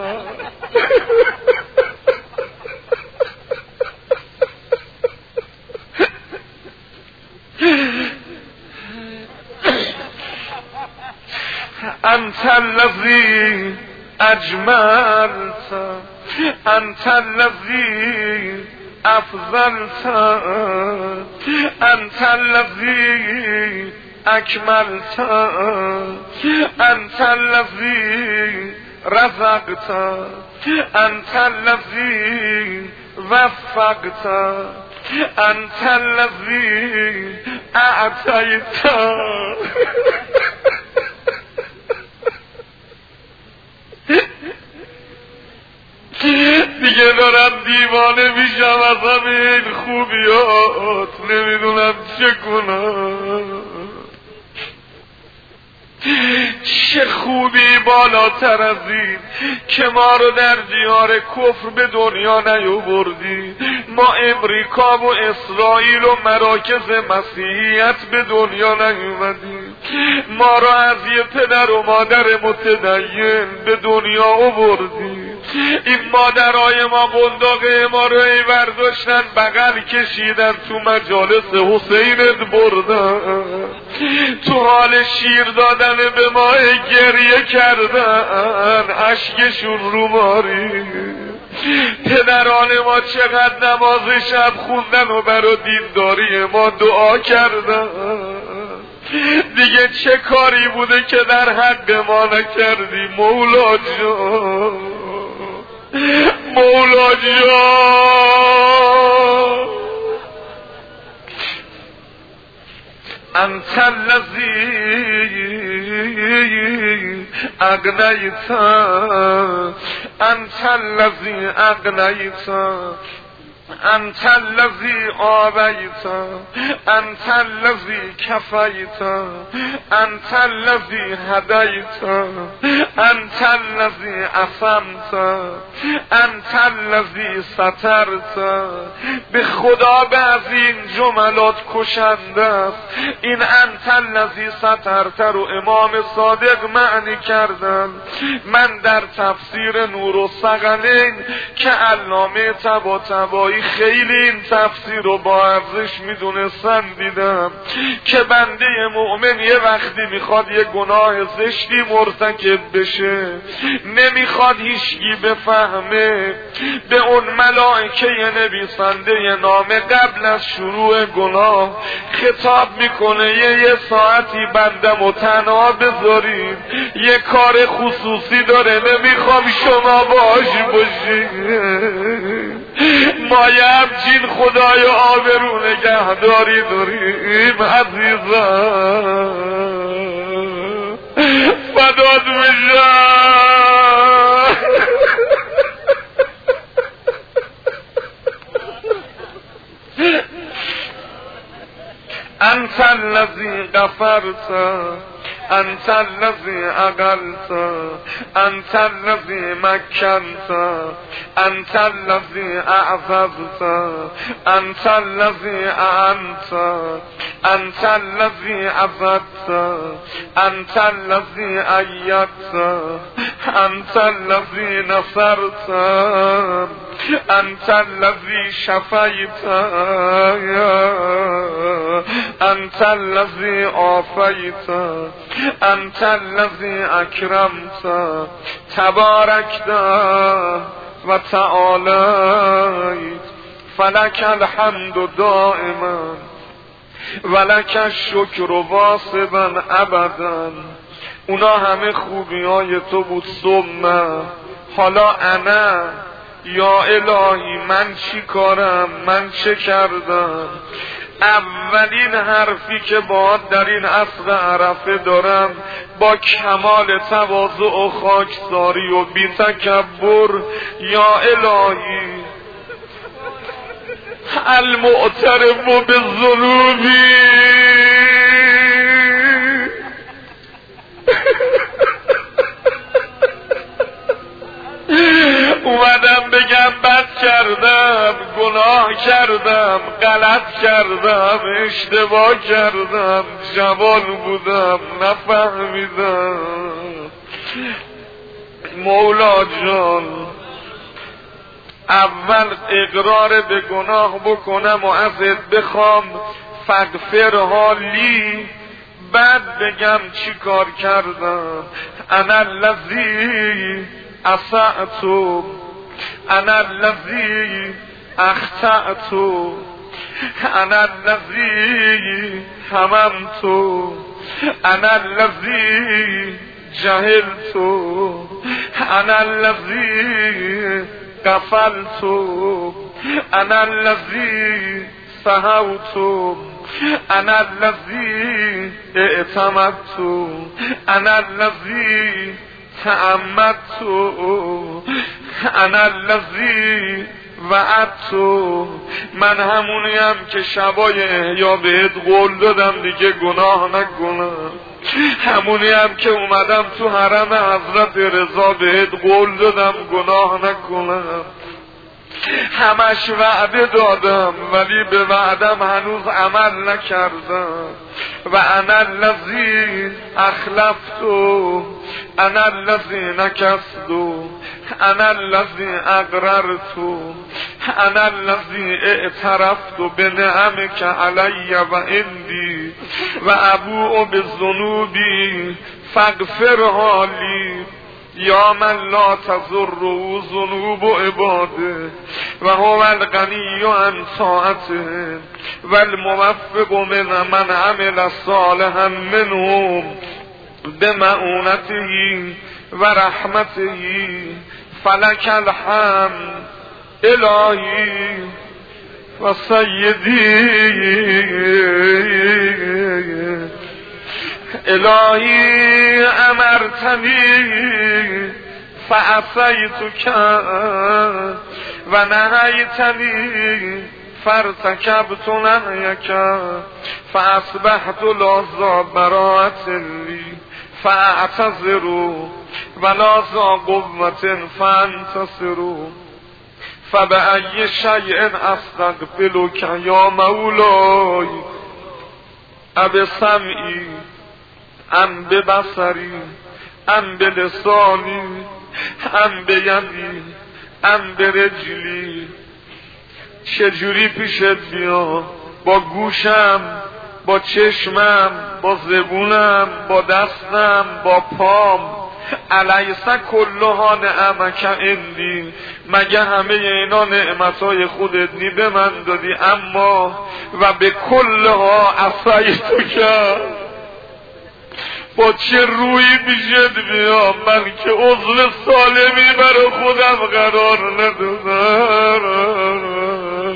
انت الذی اجملت انت الذی افضلت انت الذی اکملت انت الذی رزقت انت الذی وفقت انت الذی اعطیت. دیگه دارم دیوانه میشم از همین خوبیات، نمیدونم چه کنم. چه خوبی بالاتر از این که ما رو در دیار کفر به دنیا نیاوردی، ما امریکا و اسرائیل و مراکز مسیحیت به دنیا نیومدیم، ما رو از یه پدر و مادر متدین به دنیا آوردی. این مادرای ما قنداقه ما رو ای برداشتن بغل کشیدن تو مجالس حسینت بردن، تو حال شیر دادن به ما گریه کردن، اشکشون رو ماری. پدران ما چقدر نماز شب خوندن و برای دینداری ما دعا کردن. دیگه چه کاری بوده که در حق ما نکردی مولا جان، مولا جان. انت الذی اغنیت، انت الذی اغنیت، انت الذی آویت، انت الذی کفیت، انت الذی هدیت، انت الذی عصمت، انت الذی سترت. به خدا بعضی این جملات کشنده است. این انت الذی سترت رو امام صادق معنی کردن. من در تفسیر نورالثقلین که علامه طباطبایی خیلی این تفسیر رو با ارزش میدونستن دیدم که بنده مؤمن یه وقتی میخواد یه گناه زشتی مرتکب بشه، نمیخواد هیچکی بفهمه، به اون ملائکه نویسنده نامه قبل از شروع گناه خطاب میکنه یه, یه ساعتی بنده متنها بذاریم، یه کار خصوصی داره، نمیخوام شما باش باشید. ما یه همچین خدای آبرو نگهداری داریم عزیزم، فدات بشم. انت الذی غفرت، انت الذی عقلت، انت الذی مکنت، انت الذی اعذبت، انت الذی اعنت، انت الذی عبدت، انت الذی ایدت، انت الذی نصرت، انت الذی شفیت، انت الذی عافیت، انت الذی اکرمت. تبارکت و تعالیت، فلک الحمد دائما ولک الشکر واصبا ابدا. اونا همه خوبی های تو بود. ثم حالا انا، یا الهی من چی کارم، من چه کردم؟ اولین حرفی که باید در این عصر عرفه دارم با کمال تواضع و خاکساری و بی تکبر، یا الهی المعترف بالذنوبی، اومدم بگم بد کردم، گناه کردم، غلط کردم، اشتباه کردم، جوان بودم، نفهمیدم. مولا جان، اول اقرار به گناه بکنم و ازت بخوام فغفر حالی، بعد بگم چی کار کردم. انا الذی اسأت، انا الذی اخطأت، انا الذی هممت، انا الذی جهلت، انا الذی غفلت، انا الذی سهوت، انا الذی اعتمدت، انا الذی تعمدت، انا الذی وعدت. من همونیم که شبای احیا بهت قول دادم دیگه گناه نکنم، همونیم که اومدم تو حرم حضرت رضا بهت قول دادم گناه نکنم. همش وعده دادم ولی به وعدم هنوز عمل نکردم. و انا الذی اخلفت، انا الذی نکست، انا الذی اقررت، انا الذی اعترفت بنعمک علی و عندی و ابوء بذنوبی فاغفرها لی، یا من لا تضره ذنوب عباده. و هو الغنی عن طاعته و الموفق من من عمل صالحا منهم بمعونته و رحمته فلک الحمد الهی و سیدی الهی امرتنی فعصیتک و نهیتنی فارتکبت نهیک فاصبحت لا ذا براءة لی فاعتذر ولا ذا قوة فانتصر فبأي شيء استغفرك يا مولاي أبسمعي ام ببصری ام بلسانی ام بیدی ام برجلی چجوری پیشت بیام؟ با گوشم، با چشمم، با زبونم، با دستم، با پام. الیس کلها نعمک عندی، مگه همه اینا نعمتای خودت نی به من دادی؟ اما و به کلها عصیتک، با چه روی پیشت بیام من که عضو سالمی برای خودم قرار ندادم؟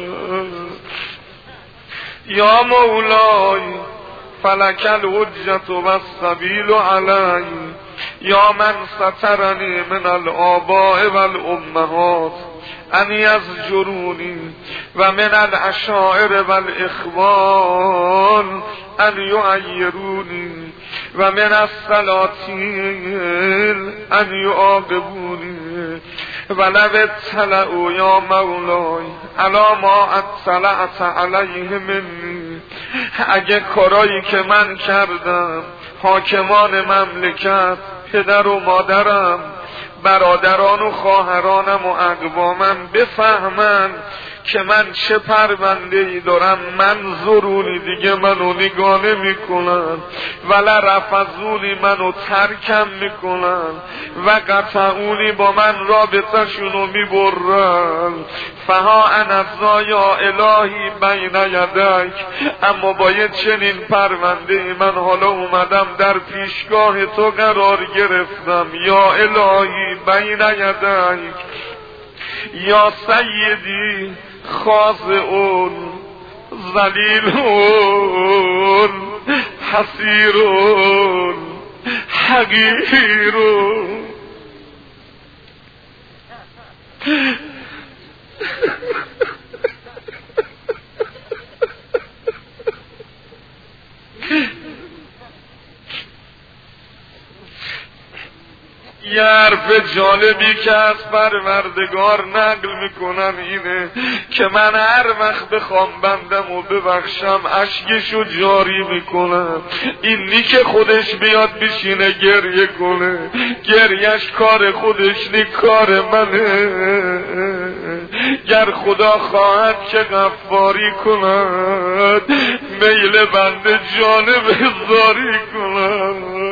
یا مولای فلک الحجة و السبیل علی، یا من سترنی من الآباء و الامهات ان یزجرونی و من العشائر و الاخوان ان یعیرونی و من السلاطین ان یعاقبونی ولو اطلعوا یا مولای علی ما اطلعت علیه منی، اگه کارایی که من کردم حاکمان مملکت، پدر و مادرم، برادران و خواهرانم و اقوامم بفهمن که من چه پرونده‌ای دارم، من ضروری دیگه منو نگاه نمی‌کنن، ولا رفضونی منو ترکم میکنن و قطعونی با من رابطه‌شونو میبرن. فها انذا یا الهی بین یدک، اما با یه چنین پرونده‌ای من حالا اومدم در پیشگاه تو قرار گرفتم. یا الهی بین یدک، یا سیدی خاضعون ذلیلون حسیرون حقیرون. یه حرف جالبی که از پروردگار نقل میکنن اینه که من هر وقت بخوام بندم و ببخشم اشکشو جاری میکنم. اینی که خودش بیاد بشینه گریه کنه، گریهش کار خودش نی، کار منه. گر خدا خواهد که غفاری کند، میل بنده جانب زاری کند.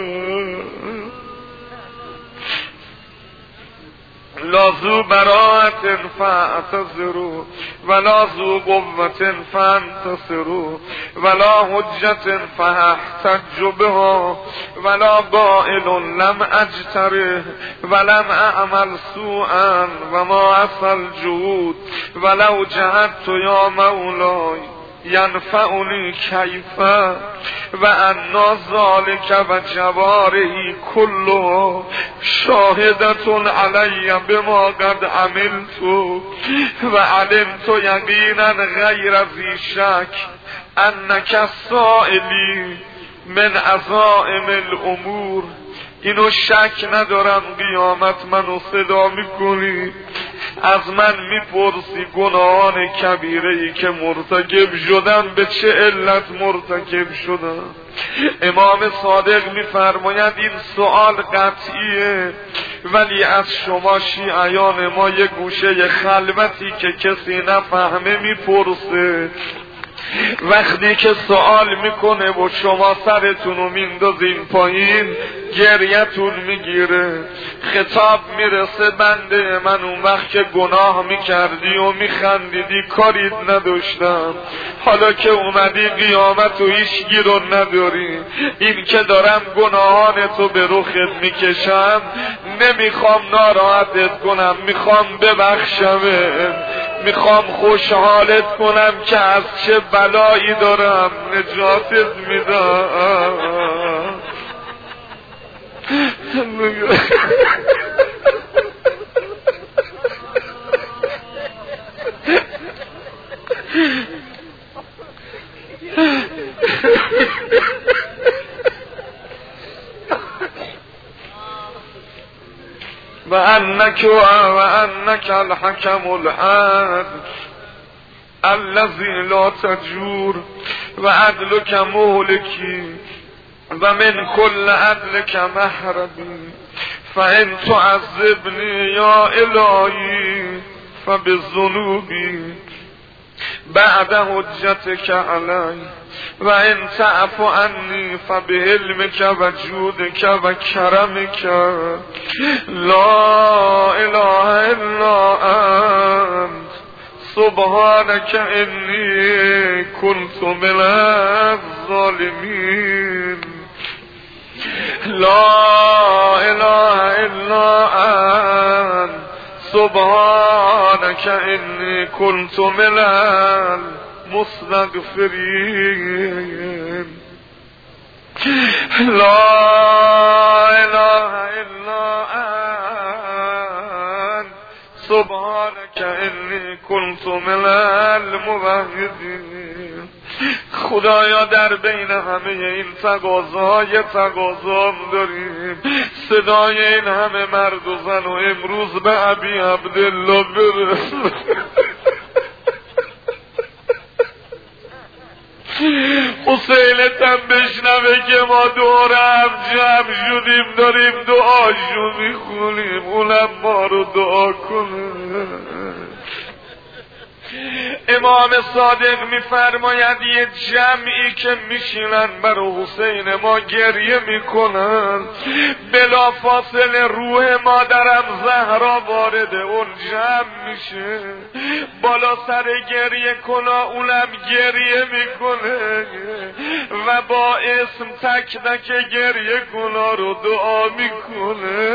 لا ذو براءة فاعتذروا ولا ذو قوة فانتصروا ولا حجة فاحتج بها ولا قائل لم اجتره ولم اعمل سوءا وما عصى الجهود ولو جهدت یا مولاي ینفعنی کیفا و انا ذالک و جوارحی کلها شاهدتون علی بما قد عملت و علمت یقینا غیر ذی شک انک السائلی من عزائم الامور. اینو شک ندارم قیامت منو صدا میکنی، از من میپرسی گناهان کبیره‌ای که مرتکب شدم به چه علت مرتکب شدم. امام صادق میفرماید این سوال قطعیه، ولی از شما شیعیان ما یه گوشه خلوتی که کسی نفهمه میپرسه وقتی که سوال میکنه و شما سرتون رو میندازین پایین گریتون میگیره. خطاب میرسه بنده من اون وقت که گناه میکردی و میخندیدی کاریت نداشتم، حالا که اومدی قیامت و هیچگی رو نداری، این که دارم گناهانتو به رخت میکشم نمیخوام ناراحتت کنم، میخوام ببخشمت، میخوام خوشحالت کنم که از چه بلایی دارم نجاتت میدم. و انک و انک الحکم العدل الذی لا تجور و عدلک مهلکی و من کل عدلک محرمی فان تعذبنی یا الهی فبذنوبی بعد حجتک علی و ان تعف عنی فبحلمک و جودک و کرمک لا اله الا انت سبحانك انی کنت من الظالمین. لا اله الا انت سبحانك انی کنت من المستغفرین. لا اله الا انت سبحانك انی کنت من الموحدین. خدایا در بین همه این تقاضا یه تقاضا داریم، صدای این همه مرد و زن و امروز به ابی عبدالله برس. حسینتم بشنوه که ما دورم جمع شدیم داریم دعاشو میخونیم، اونم ما رو دعا کنه. امام صادق میفرماید یه جمعی که میشینن برای حسین ما گریه میکنن، بلا فاصله روح مادرم زهرا وارد اون جمع میشه، بالا سر گریه کنا اونم گریه میکنه و با اسم تک تک گریه کنا رو دعا میکنه.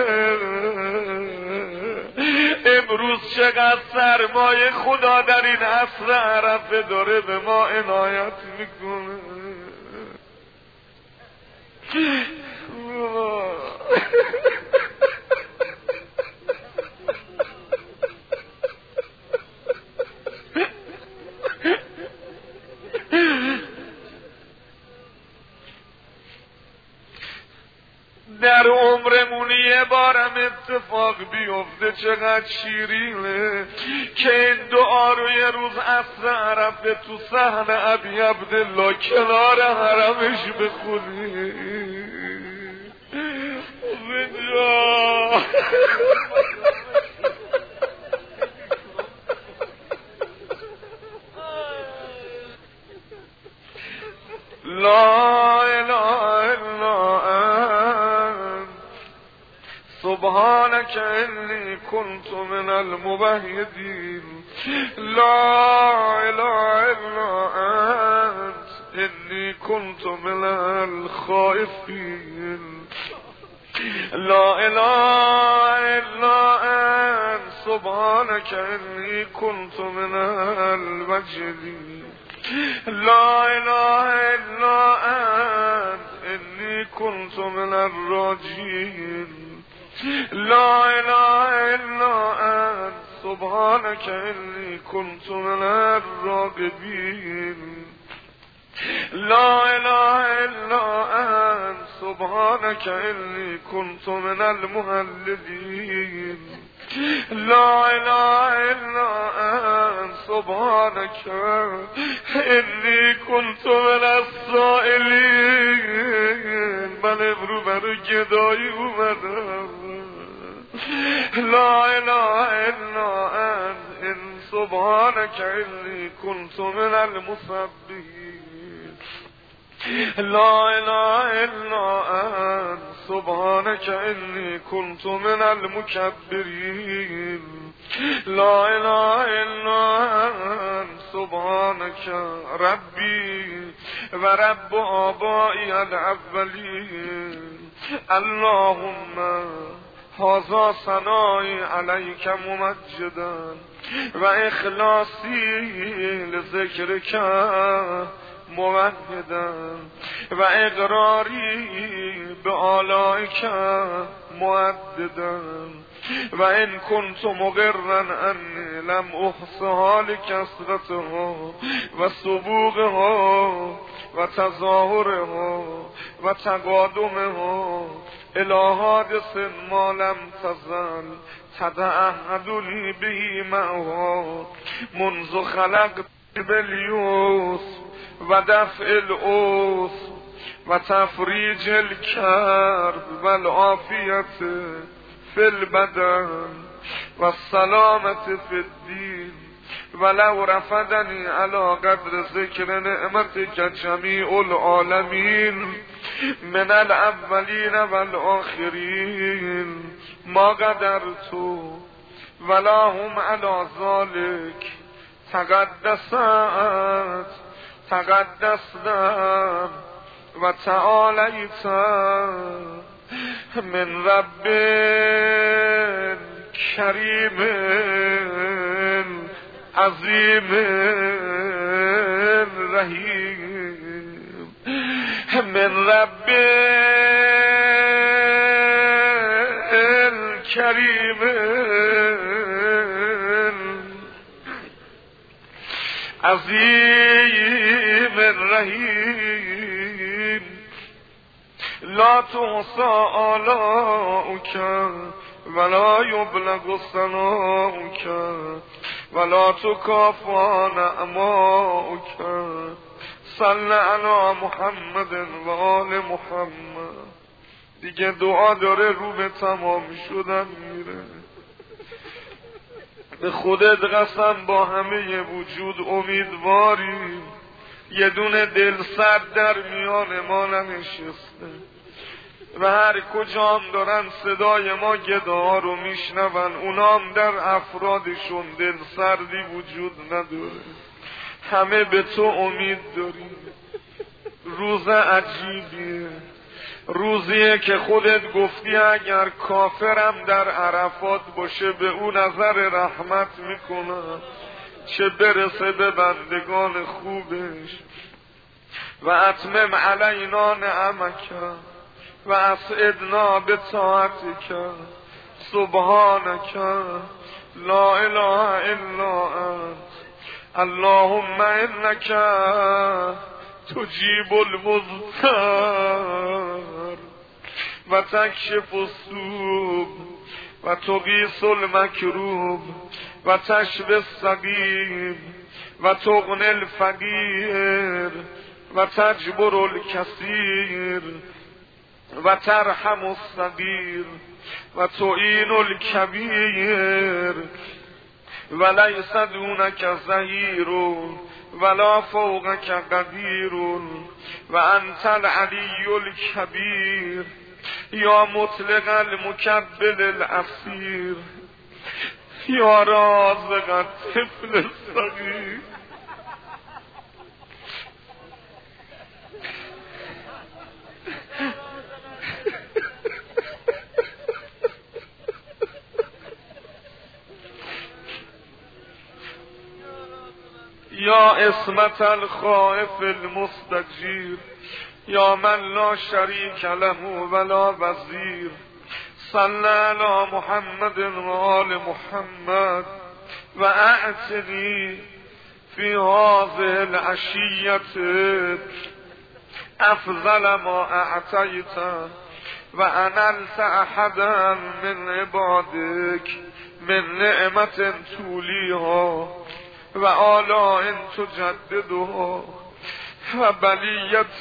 امروز چقدر سرمایه خدا در این عصر عرفه داره به ما عنایت میکنه. در عمرمون یه بارم اتفاق بیفته چقدر شیرینه که این دعا رو یه روز عصر عرفه تو صحن ابی عبدالله کنار حرمش بخونی. لا اله الا انت سبحانك انی کنت من الموحدین. لا اله الا انت انی کنت من الخائفین. لا اله الا انت سبحانك انی کنت من الوجلین. لا اله الا انت انی کنت من الراجین. لا اله الا انت سبحانك انی کنت من الراغبین. لا اله الا انت سبحانك انی کنت من المهللین. لا اله الا انت سبحانك انی کنت من السائلین. من امرو برو گدایی اومدم. لا اله الا انت سبحانك إني كنت من المسبحين لا إله إلا أنت سبحانك إني كنت من المكبرين لا إله إلا أنت سبحانك ربي ورب آبائي الأولين اللهم هذا ثنائي عليك ممجدا وإخلاصي لذكرك موحدا وإقراري بآلائك مؤددا وإن كنت مقرا أني لم أحصها لكثرتها وسبوغها وتظاهرها وتقادمها إلى حادث ما لم تزل تتعهدني به معها منذ خلقت باليوس ودفع الأوس وتفريج الكرب والعافية في البدن والسلامة في الدين ولو رفضني على قدر ذكر نعمتك جميع العالمين من الأولين والآخرين ما قدرت ولا هم على ذلك تقدست تقدسنا وتعاليت من رب كريم عظيم رحيم من رب كريم عظيم رحيم لا تحصى آلاؤك ولا يبلغ ثناؤك ولا تكافى نعماؤك صل على محمد و آل محمد. دیگه دعا داره رو به تمام شدن میره. به خودت قسم با همه وجود امیدواری یه دونه دل سرد در میان ما ننشسته و هر کجا هم دارن صدای ما گداها رو میشنون اونام در افرادشون دل سردی وجود نداره. همه به تو امید داریم. روز عجیبیه، روزیه که خودت گفتی اگر کافرم در عرفات باشه به اون نظر رحمت میکنم، چه برسه به بندگان خوبش. و اتمم علینا نعمک و اسعدنا به طاعتک سبحانک لا اله الا انت اللهم انک تجیب المضطر و تکشف السوء و تغیث المکروب و تشفی السقیم و تغنی الفقیر و تجبر الکثیر و ترحم الصغیر و تعین الکبیر و لیس دونک ظهیر ولا فوقک قدیر و انت العلی الکبیر یا مطلق المکبل الاسیر یا رازق الطفل الصغیر. یا اسمت الخائف المستجیر یا من لا شریک له ولا وزیر صلی علی محمد و آل محمد و اعتنی فی هذه العشیت افضل ما اعطیت و انلت احدا من عبادک من نعمت تولیها و آلاء تجددها و بلیت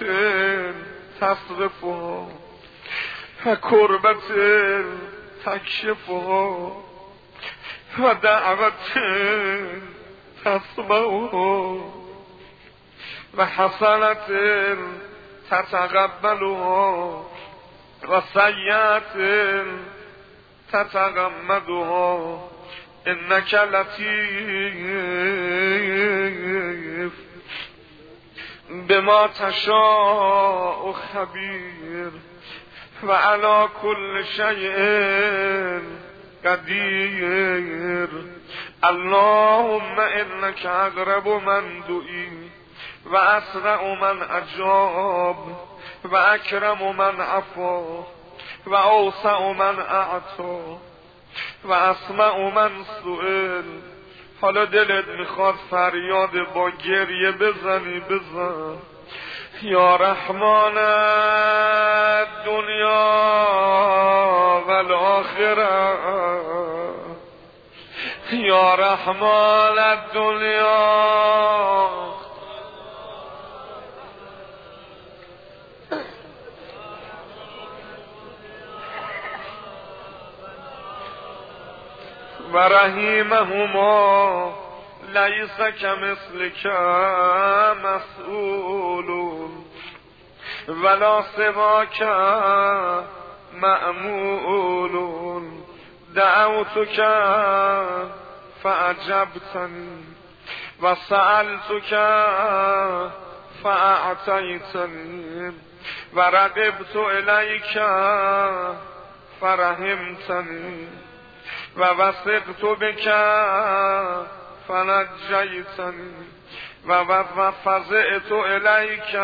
تصرفها و کربت تکشفها و دعوت تسمعه و حسنت تتقبلها و سیئت تتغمدها انک لطیف بما تشاء خبیر و علی کل شیء قدیر اللهم انک اقرب من دعی و اسرع من اجاب و اکرم من عفا و اوسع من اعطا و اسمع من سئل. حالا دلت میخواد فریاد با گریه بزنی، بزن. یا رحمان دنیا و الاخره، یا رحمان دنیا و رحیمهما لیس کمثلک مسئول ولا سواک مأمول دعوتک فاجبتنی و سألتک فاعطیتنی و رغبت الیک فرحمتنی و وثقت بک فنجیتنی و فزعت الیک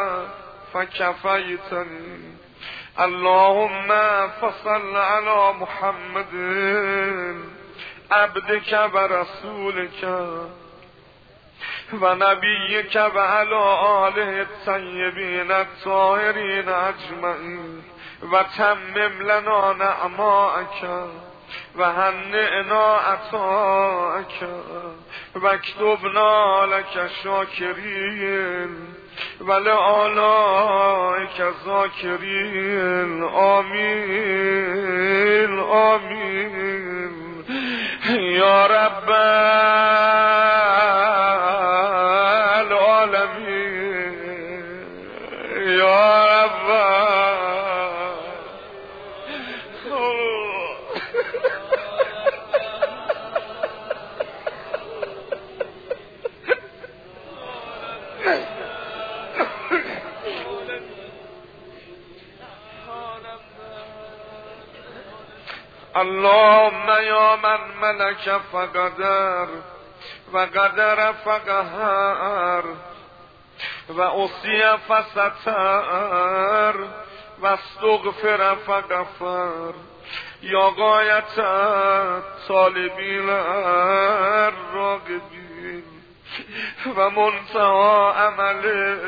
فکفیتنی. اللهم فصل علی محمد عبدک و رسولک و نبیک و علی آله الطیبین الطاهرین اجمعین و تمم لنا نعماءک و هنئنا عطاءک و اکتبنا لک شاکرین و لآلائک ذاکرین. آمین آمین یا رب العالمین یا رب. اللهم یا من ملک فقدر و قدر فقهر و اصی فستر و استغفر فغفر یا غایت طالبین راغبین و منتهی عمل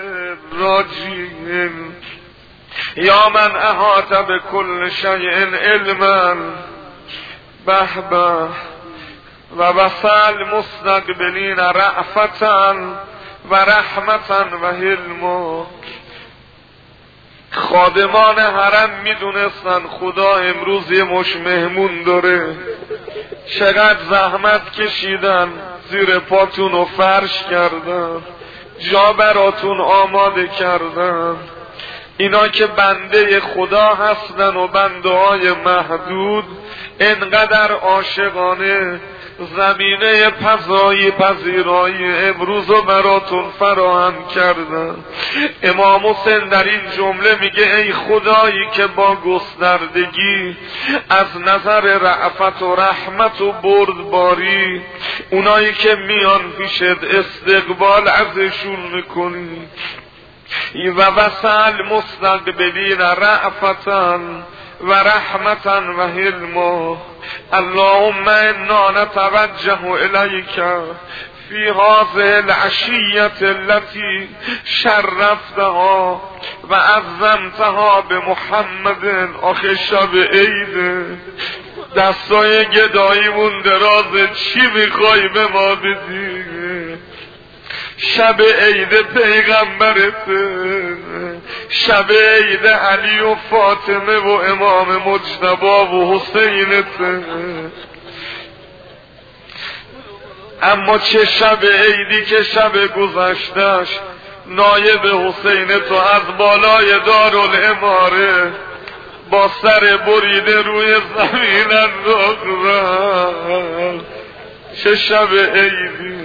راجین یا من احاط بكل شیء علما به به و وصل مستقبلین رأفتا و رحمتا و حلم. خادمان حرم میدونستن خدا امروز یه مش مهمون داره، چقدر زحمت کشیدن، زیر پاتون رو فرش کردن، جا براتون آماده کردن. اینا که بنده خدا هستن و بنده های محدود انقدر عاشقانه زمینه پذایی پذیرایی امروز رو براتون فراهم کردن. امام حسین در این جمله میگه ای خدایی که با گستردگی از نظر رأفت و رحمت و بردباری اونایی که میان پیشت استقبال ازشون میکنی و وصل مستقبلین رأفتا و رحمتا و حلم. اللهم انا نتوجه الیک فی هذه العشیة التي شرفتها و عظمتها بمحمد. آخه شب عیده، دستای گداییمون درازه، چی میخوای به ما بدی؟ شب عید پیغمبرته، شب عید علی و فاطمه و امام مجتبی و حسینته. اما چه شب عیدی که شب گذشتش نایب حسین تو از بالای دارالاماره با سر بریده روی زمین انداخت رفت. چه شب عیدی.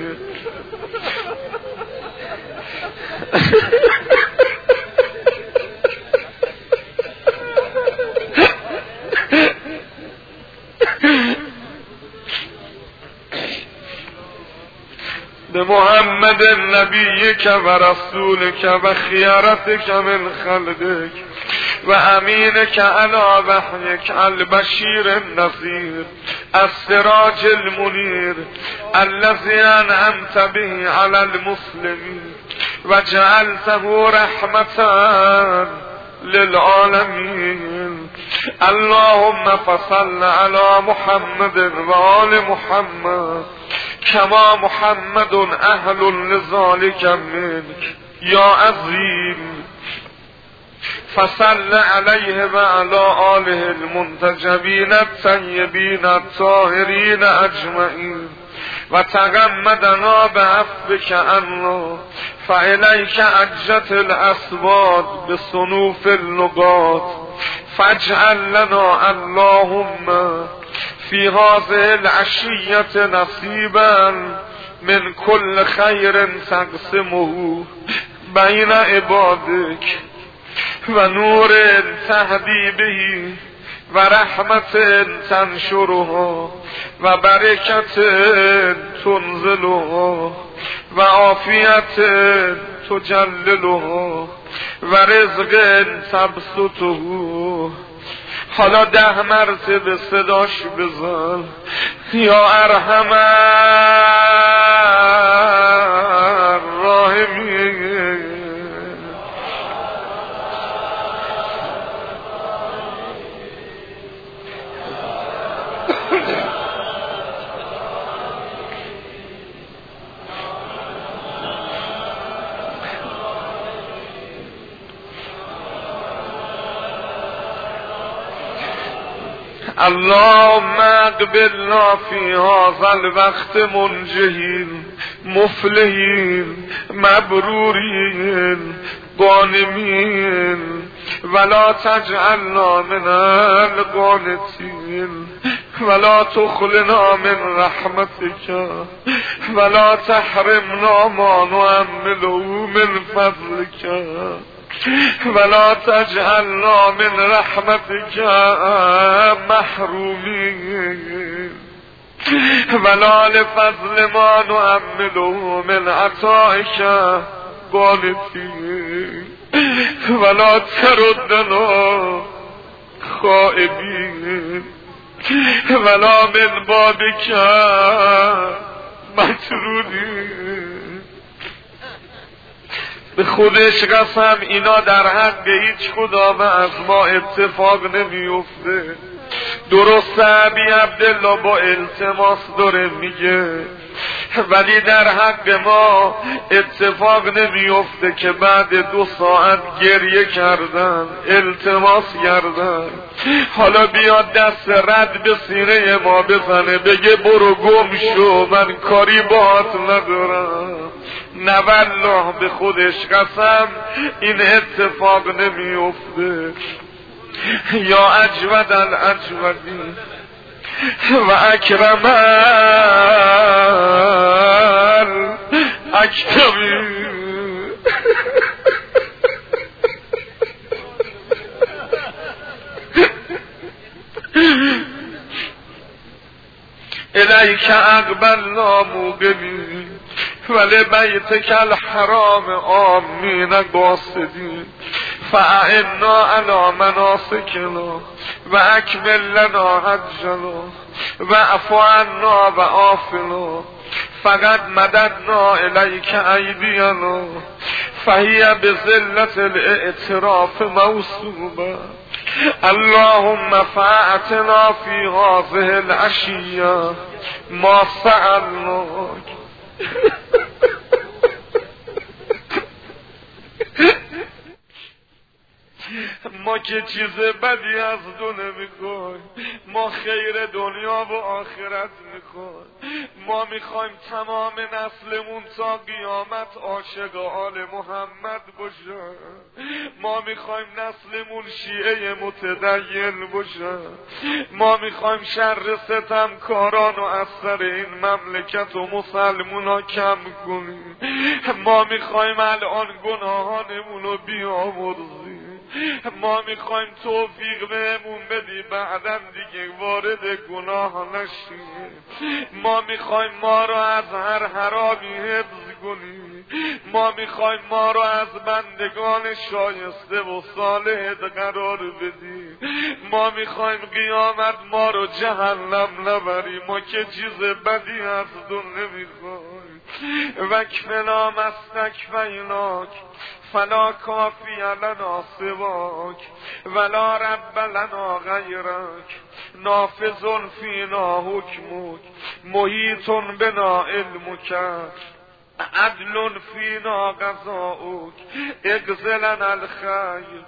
به محمد نبی که و رسول که و خیارت که من خلقک و امین که علا وحیک البشیر النذیر السراج المنیر الذی انعمت به علی المسلمین و جعلته رحمتا للعالمین. اللهم فصل علی محمد و آل محمد کما محمد اهل لذالک منک یا عظیم. فصل علیه و علی آله المنتجبین الطیبین الطاهرین اجمعین و تغمدنا بعفوک عنا فالیک عجت الاسباد بصنوف اللغات فاجعل لنا اللهم فی هذه العشیة نصیبا من کل خیر تقسمه بین عبادک و نور تهدی به و رحمت تنشرها و برکت تنزلها و عافیت تجللها و رزق تبسطه. حالا ده مرتبه صداش بزن یا ارحم الراحمین. اللهم اقبلنا فی هذا الوقت منجحین مفلحین مبرورین غانمین ولا تجعلنا من القانتین ولا تخلنا من رحمتك ولا تحرمنا ما نعمله من فضلك ولا تجعلنا من رحمتك محرومين ولا لفضل ما نعمله من عطائك قانتين ولا تردنا خائبين ولا من بابك مطرودين. به خودش قسم اینا در حق هیچ کدام از ما اتفاق نمیفته. درسته ابی عبدالله با التماس داره میگه، ولی در حق ما اتفاق نمیفته که بعد دو ساعت گریه کردن التماس کردن حالا بیاد دست رد به سینه ما بزنه بگه برو گم شو من کاری باهات ندارم. نه والله به خودش قسم این اتفاق نمیفته. یا اجود الاجودی و اکرم الاکرمی. الیک اقبلنا موقنین ولبیتک الحرام آمین قاصدین فاعنا علی مناسکنا و اکمل لنا حجنا و اعف عنا و عافنا فقد مددنا الیک ایدینا فهی بذلت الاعتراف موصوبه. اللهم فاعتنا فی هذه العشیه ما سألناک. ما که چیز بدی از دو نمیخوایم، ما خیر دنیا و آخرت میخوایم. ما میخوایم تمام نسلمون تا قیامت عاشق آل محمد باشه. ما میخوایم نسلمون شیعه متدین باشه. ما میخوایم شر ستمکاران و از سر این مملکت و مسلمونا کم کنیم. ما میخوایم الان گناهانمون رو بیامرزیم. ما میخوایم توفیق بهمون بدی بعدم دیگه وارد گناه نشیم. ما میخوایم ما رو از هر حرامی حفظ کنی. ما میخوایم ما رو از بندگان شایسته و صالحت قرار بدی. ما میخوایم قیامت ما رو جهنم نبری. ما که چیز بدی از دو نمیخوایم. وکفنا مستکفیناک فلا کافی لنا سواک ولا رب لنا غیرک نافذ فینا حکمک محیط بنا علمک عدل فینا قضاؤک اقض لنا الخیر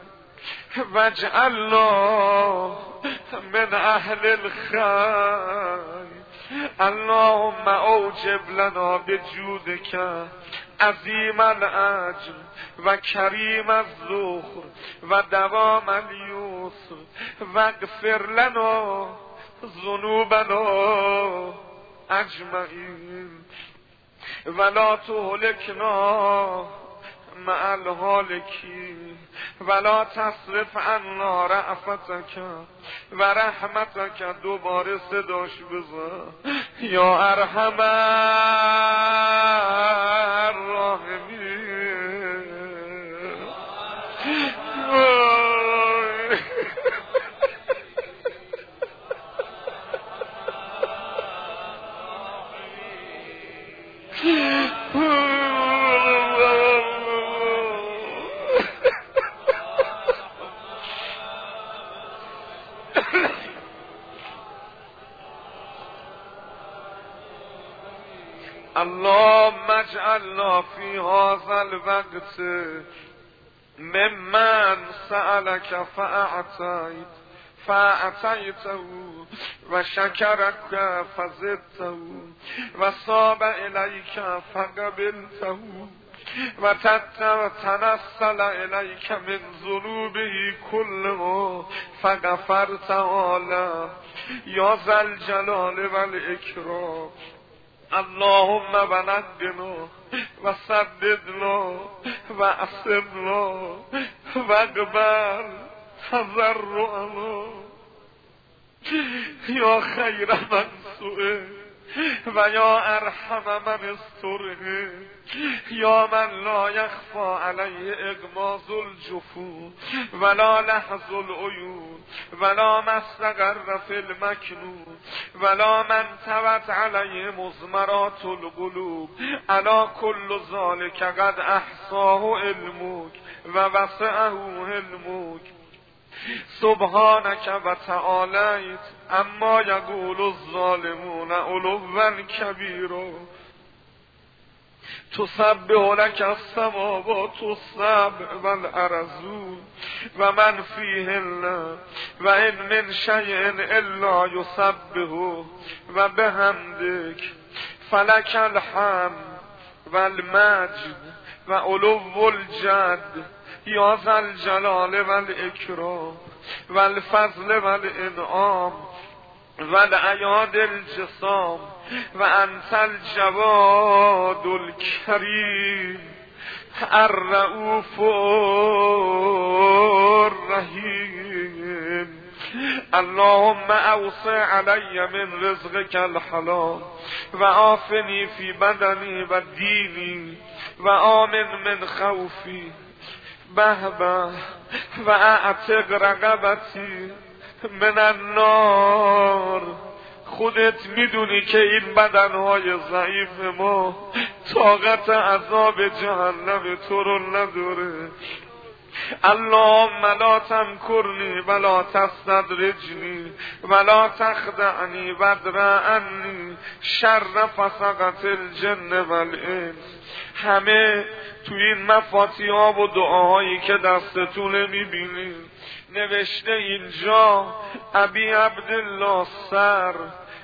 واجعلنا من اهل الخیر. اللهم اوجب لنا بجودک عظیم الاجر و کریم الذخر و دوام الیسر و اغفر لنا ذنوبنا اجمعین ولا تهلکنا مع الهالکین ولا تصرف عنا رأفتک و رحمتک. دوباره صداش بزن یا ارحم الراحمین. اللهم اجعلنا فی هذا الوقت ممن سألك فأعطيت فأعطيته وشكرك فزدته وصاب إليك فقبلته وتنسل إليك من ذنوبه كله فغفرته له يا ذا الجلال والإكرام. اللهم بنقنا وسددنا وأسرنا واقبل تضرعنا یا خیر من سوء و یا ارحم من استره یا من لا یخفى علیه اغماض الجفون ولا لحظ العیون ولا مستقر فی المکنون ولا من تبت علیه مزمرات القلوب علا کل ذالک قد احصاه علمک و وسعه علمک. سبحانك و تعالیت اما یقول الظالمون علوا کبیرا. تسبح لك السماوات السبع والارضون و من فیهن و ان من شیء الا یسبح و بحمدک فلک الحمد والمجد و علو الجد یا ذا الجلال والاکرام والفضل والانعام والعیاد الجسام و انت الجواد الکریم الرؤوف الرحیم. اللهم اوسع علی من رزقک الحلال و عافنی فی بدنی و دینی و آمن من خوفی به به و اعتق رقبتی من النار. خودت میدونی که این بدنهای ضعیف ما طاقت عذاب جهنم تو رو نداره. اللهم لا تمکرنی ولا تستدرجنی ولا تخدعنی ودرعنی شر فسقت الجن والانس. همه تو این مفاتیح و دعاهایی که دستتونه میبینید نوشته اینجا ابی عبدالله سر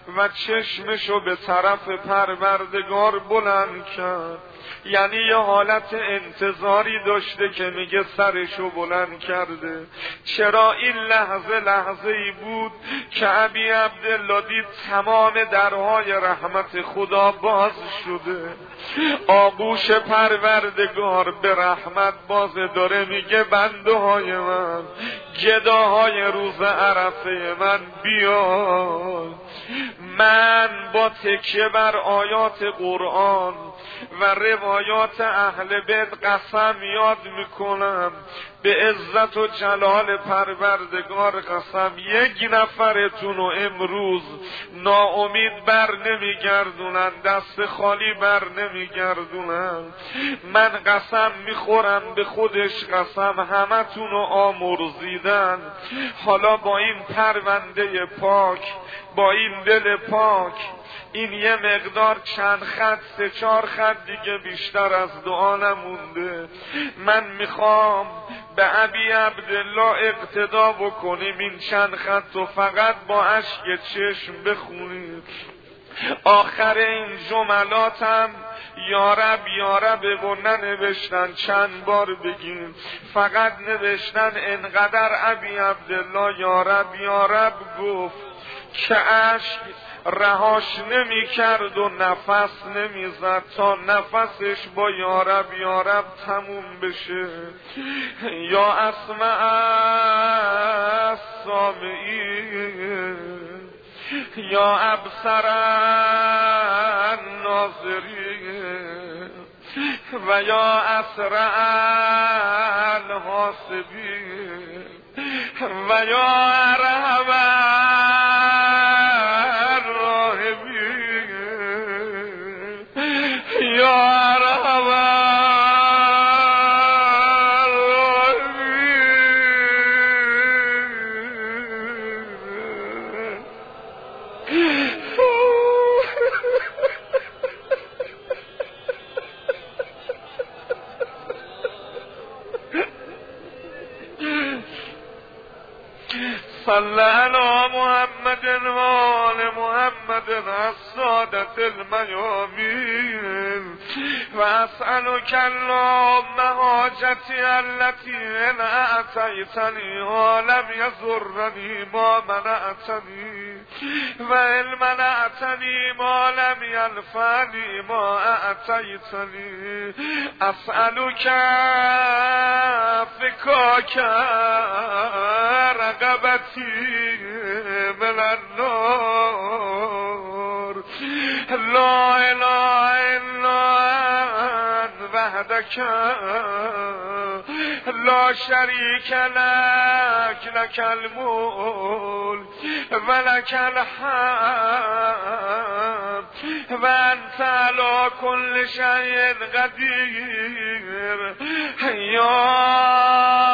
و چشمشو به طرف پروردگار بلند کرد. یعنی یه حالت انتظاری داشته که میگه سرشو بلند کرده. چرا این لحظه لحظه ای بود که ابی عبدالله دید تمام درهای رحمت خدا باز شده. آغوش پروردگار به رحمت باز داره میگه بنده های من، گداهای روز عرفه من بیاد. من با تکیه بر آیات قرآن و روایات اهل بیت قسم یاد میکنم، به عزت و جلال پروردگار قسم، یک نفرتون رو امروز ناامید بر نمیگردونن، دست خالی بر نمیگردونن. من قسم میخورم به خودش قسم، همتون رو آمرزیدن. حالا با این پرونده پاک، با این دل پاک، این یه مقدار چند خط، سه چهار خط دیگه بیشتر از دعا نمونده. من میخوام به ابی عبدالله اقتدا بکنیم، این چند خط رو فقط با اشک چشم بخونیم. آخر این جملاتم یارب یارب و ننوشتن، چند بار بگیم، فقط نوشتن انقدر ابی عبدالله یارب یارب گفت که اشک رهاش نمی کرد و نفس نمی زد تا نفسش با یارب یارب تموم بشه. یا اسمع السامعین، یا ابصر الناظرین، و یا اسرع الحاسبین، و یا ارحم یا ارحم صلی علی محمد و آل محمد السادة الميامين، و اسألك اللهم حاجتي التي ان اعطيتني ولم يضرني ما منعتني، و ان منعتني ما لم ينفعني ما اعطيتني. اسألك فكاك رقبتي من النار، لا اله الا انت وحدك لا شريك لك، لك الملك ولك الحمد وانت على كل شيء قدير. یا